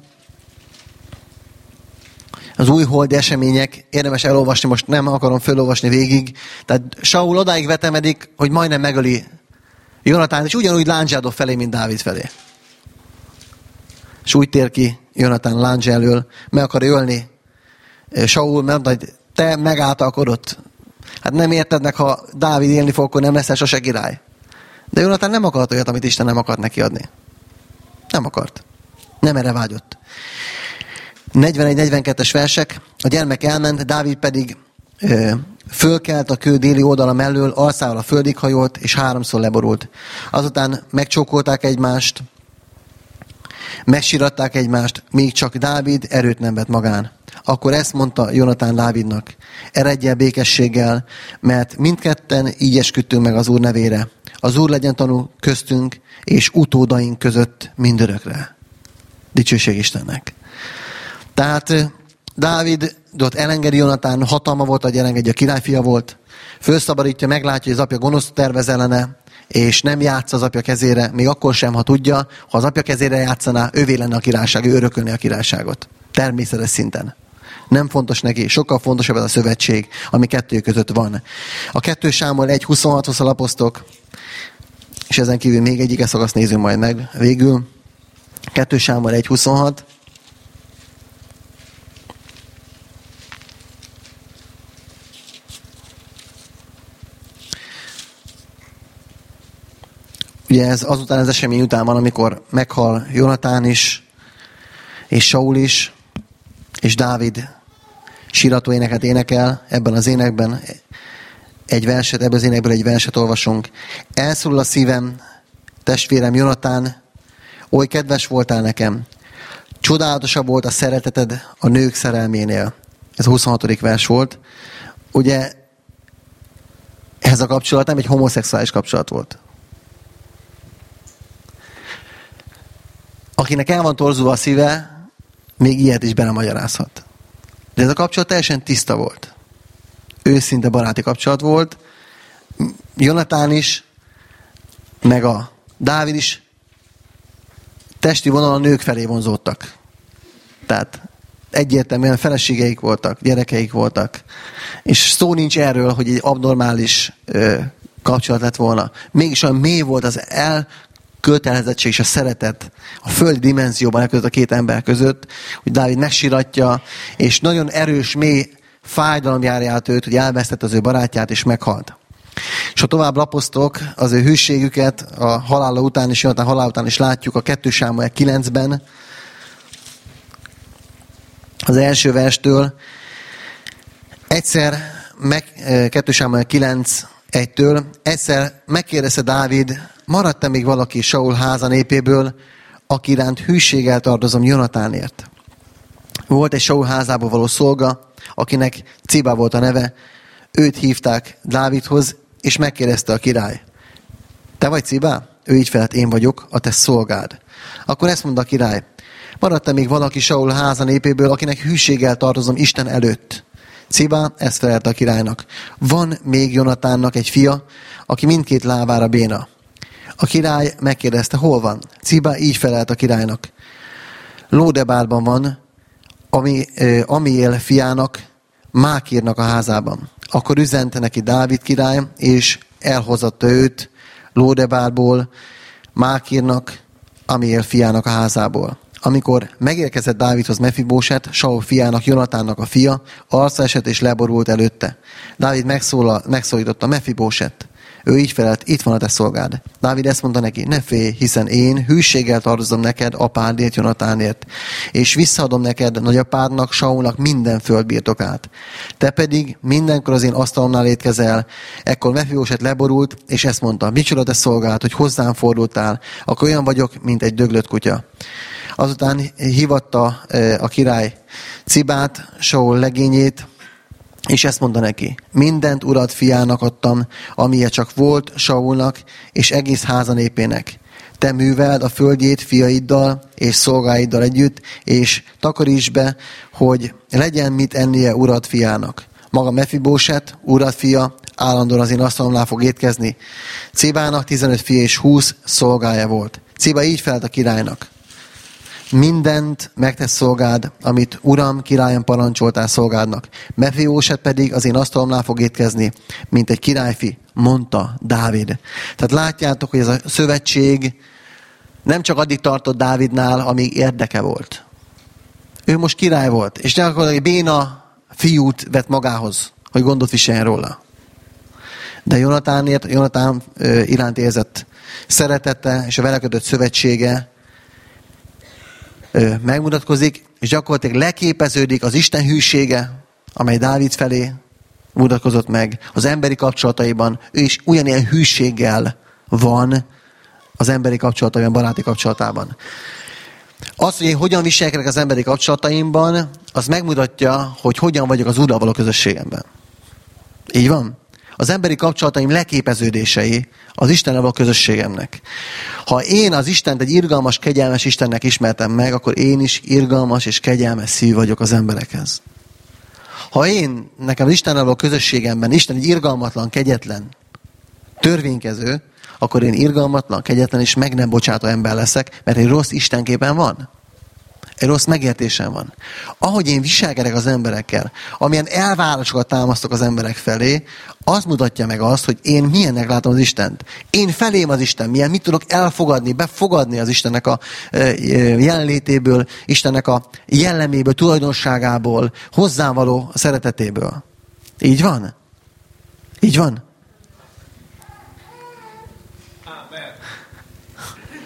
az újholdi események, érdemes elolvasni, most nem akarom felolvasni végig. Tehát Saul odáig vetemedik, hogy majdnem megöli Jonatán, és ugyanúgy lándzsádok felé, mint Dávid felé. És úgy tér ki Jonatán lándzsa elől, meg akar ölni Saul, mert mondta, hogy te megáltalkodott. Hát nem érted meg, ha Dávid élni fog, akkor nem leszel sose király. De Jonatán nem akart olyat, amit Isten nem akart neki adni. Nem akart. Nem erre vágyott. 41-42-es versek. A gyermek elment, Dávid pedig fölkelt a kő déli oldala mellől, alszával a földig hajolt, és 3-szor leborult. Azután megcsókolták egymást, megsiratták egymást, még csak Dávid erőt nem vett magán. Akkor ezt mondta Jonatán Dávidnak: eredj el békességgel, mert mindketten így esküdtünk meg az Úr nevére. Az Úr legyen tanú köztünk és utódaink között mindörökre. Dicsőség Istennek. Tehát Dávidot elengedi Jonatán, hatalma volt, hogy elengedje, a királyfia volt. Fölszabadítja, meglátja, hogy az apja gonosz tervez ellene, és nem játsza az apja kezére, még akkor sem, ha tudja, ha az apja kezére játszaná, ővé lenne a királyság, ő örökölni a királyságot. Természetes szinten. Nem fontos neki, sokkal fontosabb ez a szövetség, ami kettő között van. A 2 Sámuel 1.26-hoz lapoztok, és ezen kívül még egy igeszakaszt nézzünk majd meg végül. 2 Sámuel 1.26. Ugye ez azután az esemény után van, amikor meghal Jonatán is, és Saul is, és Dávid sírató éneket énekel. Ebben az énekben ebből az énekből egy verset olvasunk. Elszorul a szívem, testvérem Jonatán, oly kedves voltál nekem. Csodálatosabb volt a szereteted a nők szerelménél. Ez a 26. vers volt. Ugye ez a kapcsolat nem egy homoszexuális kapcsolat volt. Akinek el van torzulva a szíve, még ilyet is belemagyarázhat. De ez a kapcsolat teljesen tiszta volt. Őszinte baráti kapcsolat volt. Jonatán is, meg a Dávid is testi vonalon nők felé vonzódtak. Tehát egyértelműen feleségeik voltak, gyerekeik voltak. És szó nincs erről, hogy egy abnormális kapcsolat lett volna. Mégis olyan mély volt az elkötelezettség és a szeretet a földi dimenzióban között a két ember között, hogy Dávid megsiratja, és nagyon erős, mély fájdalom járja át őt, hogy elvesztette az ő barátját, és meghalt. És ha tovább lapoztok, az ő hűségüket a halála után és Jonatán halála után is látjuk a 2 Sámuel 9-ben, az első verstől. Egyszer, 2 Sámuel 9:1-től, egyszer megkérdezte Dávid, maradt-e még valaki Saul háza népéből, aki iránt hűséggel tartozom Jonatánért? Volt egy Saul házából való szolga, akinek Cibá volt a neve, őt hívták Dávidhoz, és megkérdezte a király. Te vagy Cibá? Ő így felett, én vagyok, a te szolgád. Akkor ezt mondta a király. Maradt-e még valaki Saul háza népéből, akinek hűséggel tartozom Isten előtt? Cibá ezt felelte a királynak. Van még Jonatánnak egy fia, aki mindkét lábára béna. A király megkérdezte, hol van? Cibá így felelt a királynak. Lódebárban van, Amiél fiának, Mákírnak a házában. Akkor üzente neki Dávid király, és elhozatta őt Lódebárból, Mákírnak, Amiél fiának a házából. Amikor megérkezett Dávidhoz Mefibóset, Saul fiának, Jonatánnak a fia, arca esett és leborult előtte. Dávid megszólította Mefibóset. Ő így felelt, itt van a te szolgád. Dávid ezt mondta neki, ne félj, hiszen én hűséggel tartozom neked apádért, Jonatánért, és visszaadom neked nagyapádnak, Saulnak minden földbirtokát. Te pedig mindenkor az én asztalomnál étkezel. Ekkor Mefibóset leborult, és ezt mondta, micsoda te szolgád, hogy hozzám fordultál, akkor olyan vagyok, mint egy döglött kutya. Azután hívatta a király Cibát, Saul legényét, és ezt mondta neki, mindent urad fiának adtam, amilyen csak volt Saulnak, és egész háza népének. Te műveld a földjét fiaiddal és szolgáiddal együtt, és takaríts be, hogy legyen mit ennie urad fiának. Maga Mefibóset, urad fia, állandóan az én asztalomnál fog étkezni. Cibának 15 fia és 20 szolgája volt. Ciba így felelt a királynak. Mindent megtesz szolgád, amit Uram, királyom parancsoltál szolgádnak. Mefibóset pedig az én asztalomnál fog étkezni, mint egy királyfi, mondta Dávid. Tehát látjátok, hogy ez a szövetség nem csak addig tartott Dávidnál, amíg érdeke volt. Ő most király volt, és gyakorlatilag egy béna fiút vett magához, hogy gondot viseljen róla. De Jonatán iránt érzett szeretete és a vele kötött szövetsége megmutatkozik, és gyakorlatilag leképeződik az Isten hűsége, amely Dávid felé mutatkozott meg az emberi kapcsolataiban. Ő is ugyanilyen hűséggel van az emberi kapcsolataiban, baráti kapcsolatában. Az, hogy én hogyan viselkedek az emberi kapcsolataimban, az megmutatja, hogy hogyan vagyok az Úrral való közösségemben. Így van? Az emberi kapcsolataim leképeződései az Istennel való közösségemnek. Ha én az Istent egy irgalmas, kegyelmes Istennek ismertem meg, akkor én is irgalmas és kegyelmes szívű vagyok az emberekhez. Ha nekem az Istennel való közösségemben Isten egy irgalmatlan, kegyetlen, törvénykező, akkor én irgalmatlan, kegyetlen és meg nem bocsátó ember leszek, mert egy rossz Istenképen van. Egy rossz megértésem van. Ahogy én viselkedek az emberekkel, amilyen elvárásokat támasztok az emberek felé, az mutatja meg azt, hogy én milyennek látom az Istent. Én felém az Isten, mit tudok elfogadni, befogadni az Istennek a jelenlétéből, Istennek a jelleméből, tulajdonságából, hozzám való szeretetéből. Így van? Így van?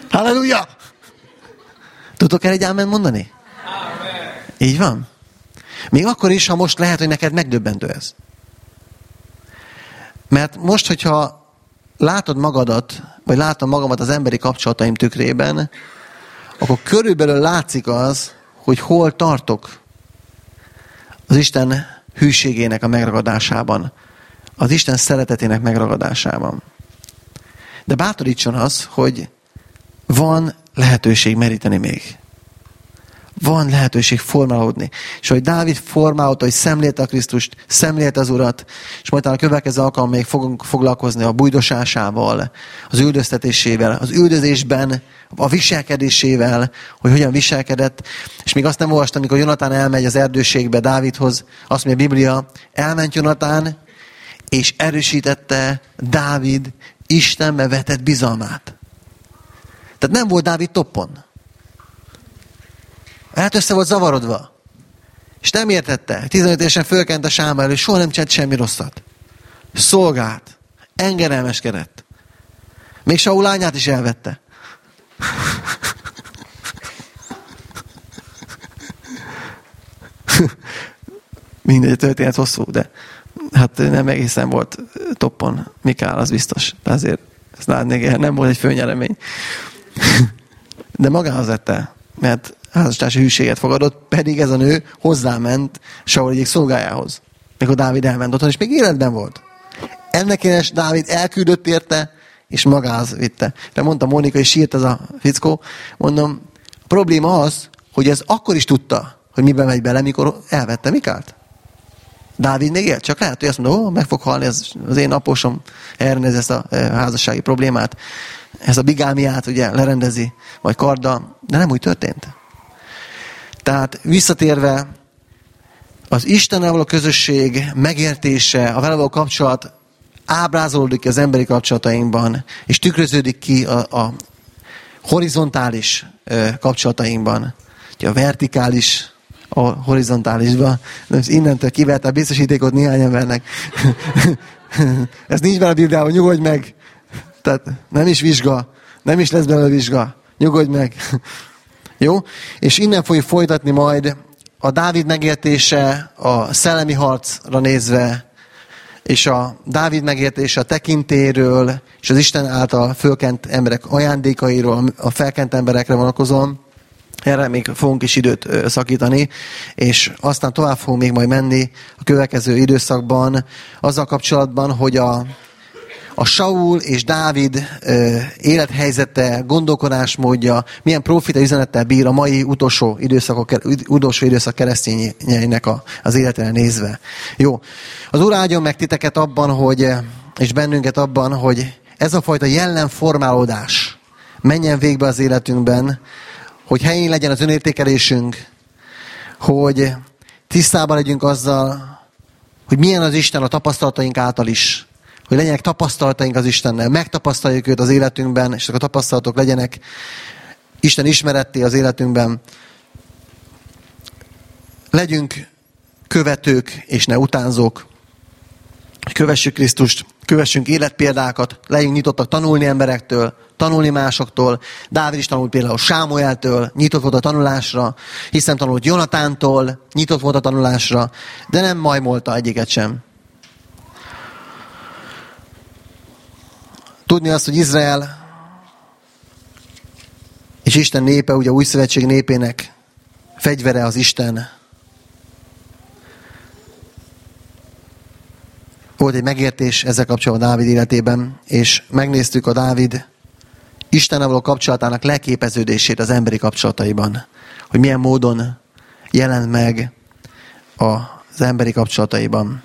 Halleluja! Tudtok el egy ámen mondani? Amen. Így van? Még akkor is, ha most lehet, hogy neked megdöbbentő ez. Mert most, hogyha látod magadat, vagy látom magamat az emberi kapcsolataim tükrében, akkor körülbelül látszik az, hogy hol tartok az Isten hűségének a megragadásában, az Isten szeretetének megragadásában. De bátorítson az, hogy van lehetőség meríteni még. Van lehetőség formálódni. És hogy Dávid formálódta, hogy szemlélte a Krisztust, szemlélte az Urat, és majd talán a következő alkalommal még fogunk foglalkozni a bújdosásával, az üldöztetésével, az üldözésben, a viselkedésével, hogy hogyan viselkedett. És még azt nem olvastam, amikor Jonatán elmegy az erdőségbe Dávidhoz, azt mondja a Biblia, elment Jonatán, és erősítette Dávid Istenbe vetett bizalmát. Tehát nem volt Dávid toppon. Hát össze volt zavarodva. És nem értette. 15 évesen fölkent a sáma elő, soha nem csinált semmi rosszat. Szolgált. Engedelmeskedett. Még Saul lányát is elvette. Mindegy, történet hosszú, de hát nem egészen volt toppon Mikál, az biztos. De azért ezt látnék, nem volt egy főnyeremény. De magához vette, mert házastársi hűséget fogadott, pedig ez a nő hozzáment Saul egyik szolgájához. Mikor Dávid elment otthon, és még életben volt. Ennek énes Dávid elküldött érte, és magához vitte. De mondta Mónika, és sírt ez a fickó, mondom, a probléma az, hogy ez akkor is tudta, hogy miben megy bele, mikor elvette Mikált. Dávid még élt, csak lehet, hogy azt mondta, meg fog halni, az én apósom elrendezi ezt a házassági problémát, ez a bigámiát ugye lerendezi, vagy karddal, de nem úgy történt. Tehát visszatérve, az Istennel való közösség megértése, a vele való kapcsolat ábrázolódik ki az emberi kapcsolatainkban, és tükröződik ki a horizontális kapcsolatainkban. A vertikális a horizontálisban. Innentől kivett a biztosítékot néhány embernek. Ez nincs benne a Bibliában, nyugodj meg! Tehát nem is vizsga, nem is lesz belőle vizsga. Nyugodj meg! Jó? És innen fogjuk folytatni majd a Dávid megértése a szellemi harcra nézve, és a Dávid megértése a tekintéről, és az Isten által fölkent emberek ajándékairól, a felkent emberekre vonatkozóan. Erre még fogunk is időt szakítani, és aztán tovább fogunk még majd menni a következő időszakban, azzal kapcsolatban, hogy a Saul és Dávid élethelyzete, gondolkodásmódja, milyen profita üzenettel bír a mai utolsó időszak keresztényeinek az életére nézve. Jó. Az Úr áldjon meg titeket abban, és bennünket abban, hogy ez a fajta jellemformálódás menjen végbe az életünkben, hogy helyén legyen az önértékelésünk, hogy tisztában legyünk azzal, hogy milyen az Isten a tapasztalataink által is, hogy legyenek tapasztalataink az Istennel, megtapasztaljuk őt az életünkben, és a tapasztalatok legyenek Isten ismeretté az életünkben. Legyünk követők, és ne utánzók. Kövessük Krisztust, kövessünk életpéldákat, legyünk nyitottak tanulni emberektől, tanulni másoktól. Dávid is tanult például Sámueltől, nyitott volt a tanulásra, hiszen tanult Jonatántól, nyitott volt a tanulásra, de nem majmolta egyiket sem. Tudni azt, hogy Izrael és Isten népe, ugye a új szövetség népének fegyvere az Isten. Volt egy megértés ezzel kapcsolatban Dávid életében, és megnéztük a Dávid Istennel való kapcsolatának leképeződését az emberi kapcsolataiban. Hogy milyen módon jelent meg az emberi kapcsolataiban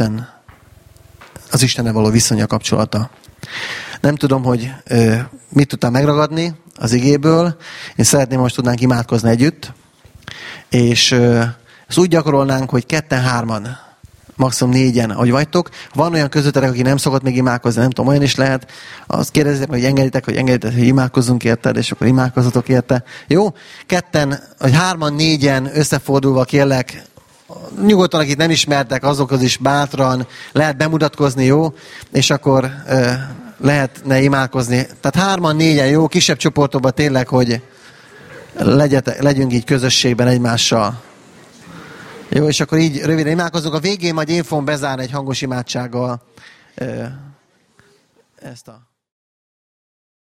az Istennel való viszonya kapcsolata. Nem tudom, hogy mit tudtam megragadni az igéből. Én szeretném, most tudnánk imádkozni együtt. És ezt úgy gyakorolnánk, hogy 2-3, maximum 4-en, ahogy vagytok. Van olyan közötterek, aki nem szokott még imádkozni, nem tudom, olyan is lehet. Azt kérdezitek, hogy engeditek, hogy imádkozzunk érted, és akkor imádkozzatok érte. Jó? 2-en, vagy 3-an, 4-en összefordulva kérlek, nyugodtan, akit nem ismertek, azokhoz is bátran lehet bemutatkozni, jó? És akkor lehetne imádkozni. Tehát 3-an, 4-en jó, kisebb csoportokban tényleg, hogy legyünk így közösségben egymással. Jó, és akkor így röviden imádkozunk. A végén majd én fogom bezárni egy hangos imádsággal ezt a...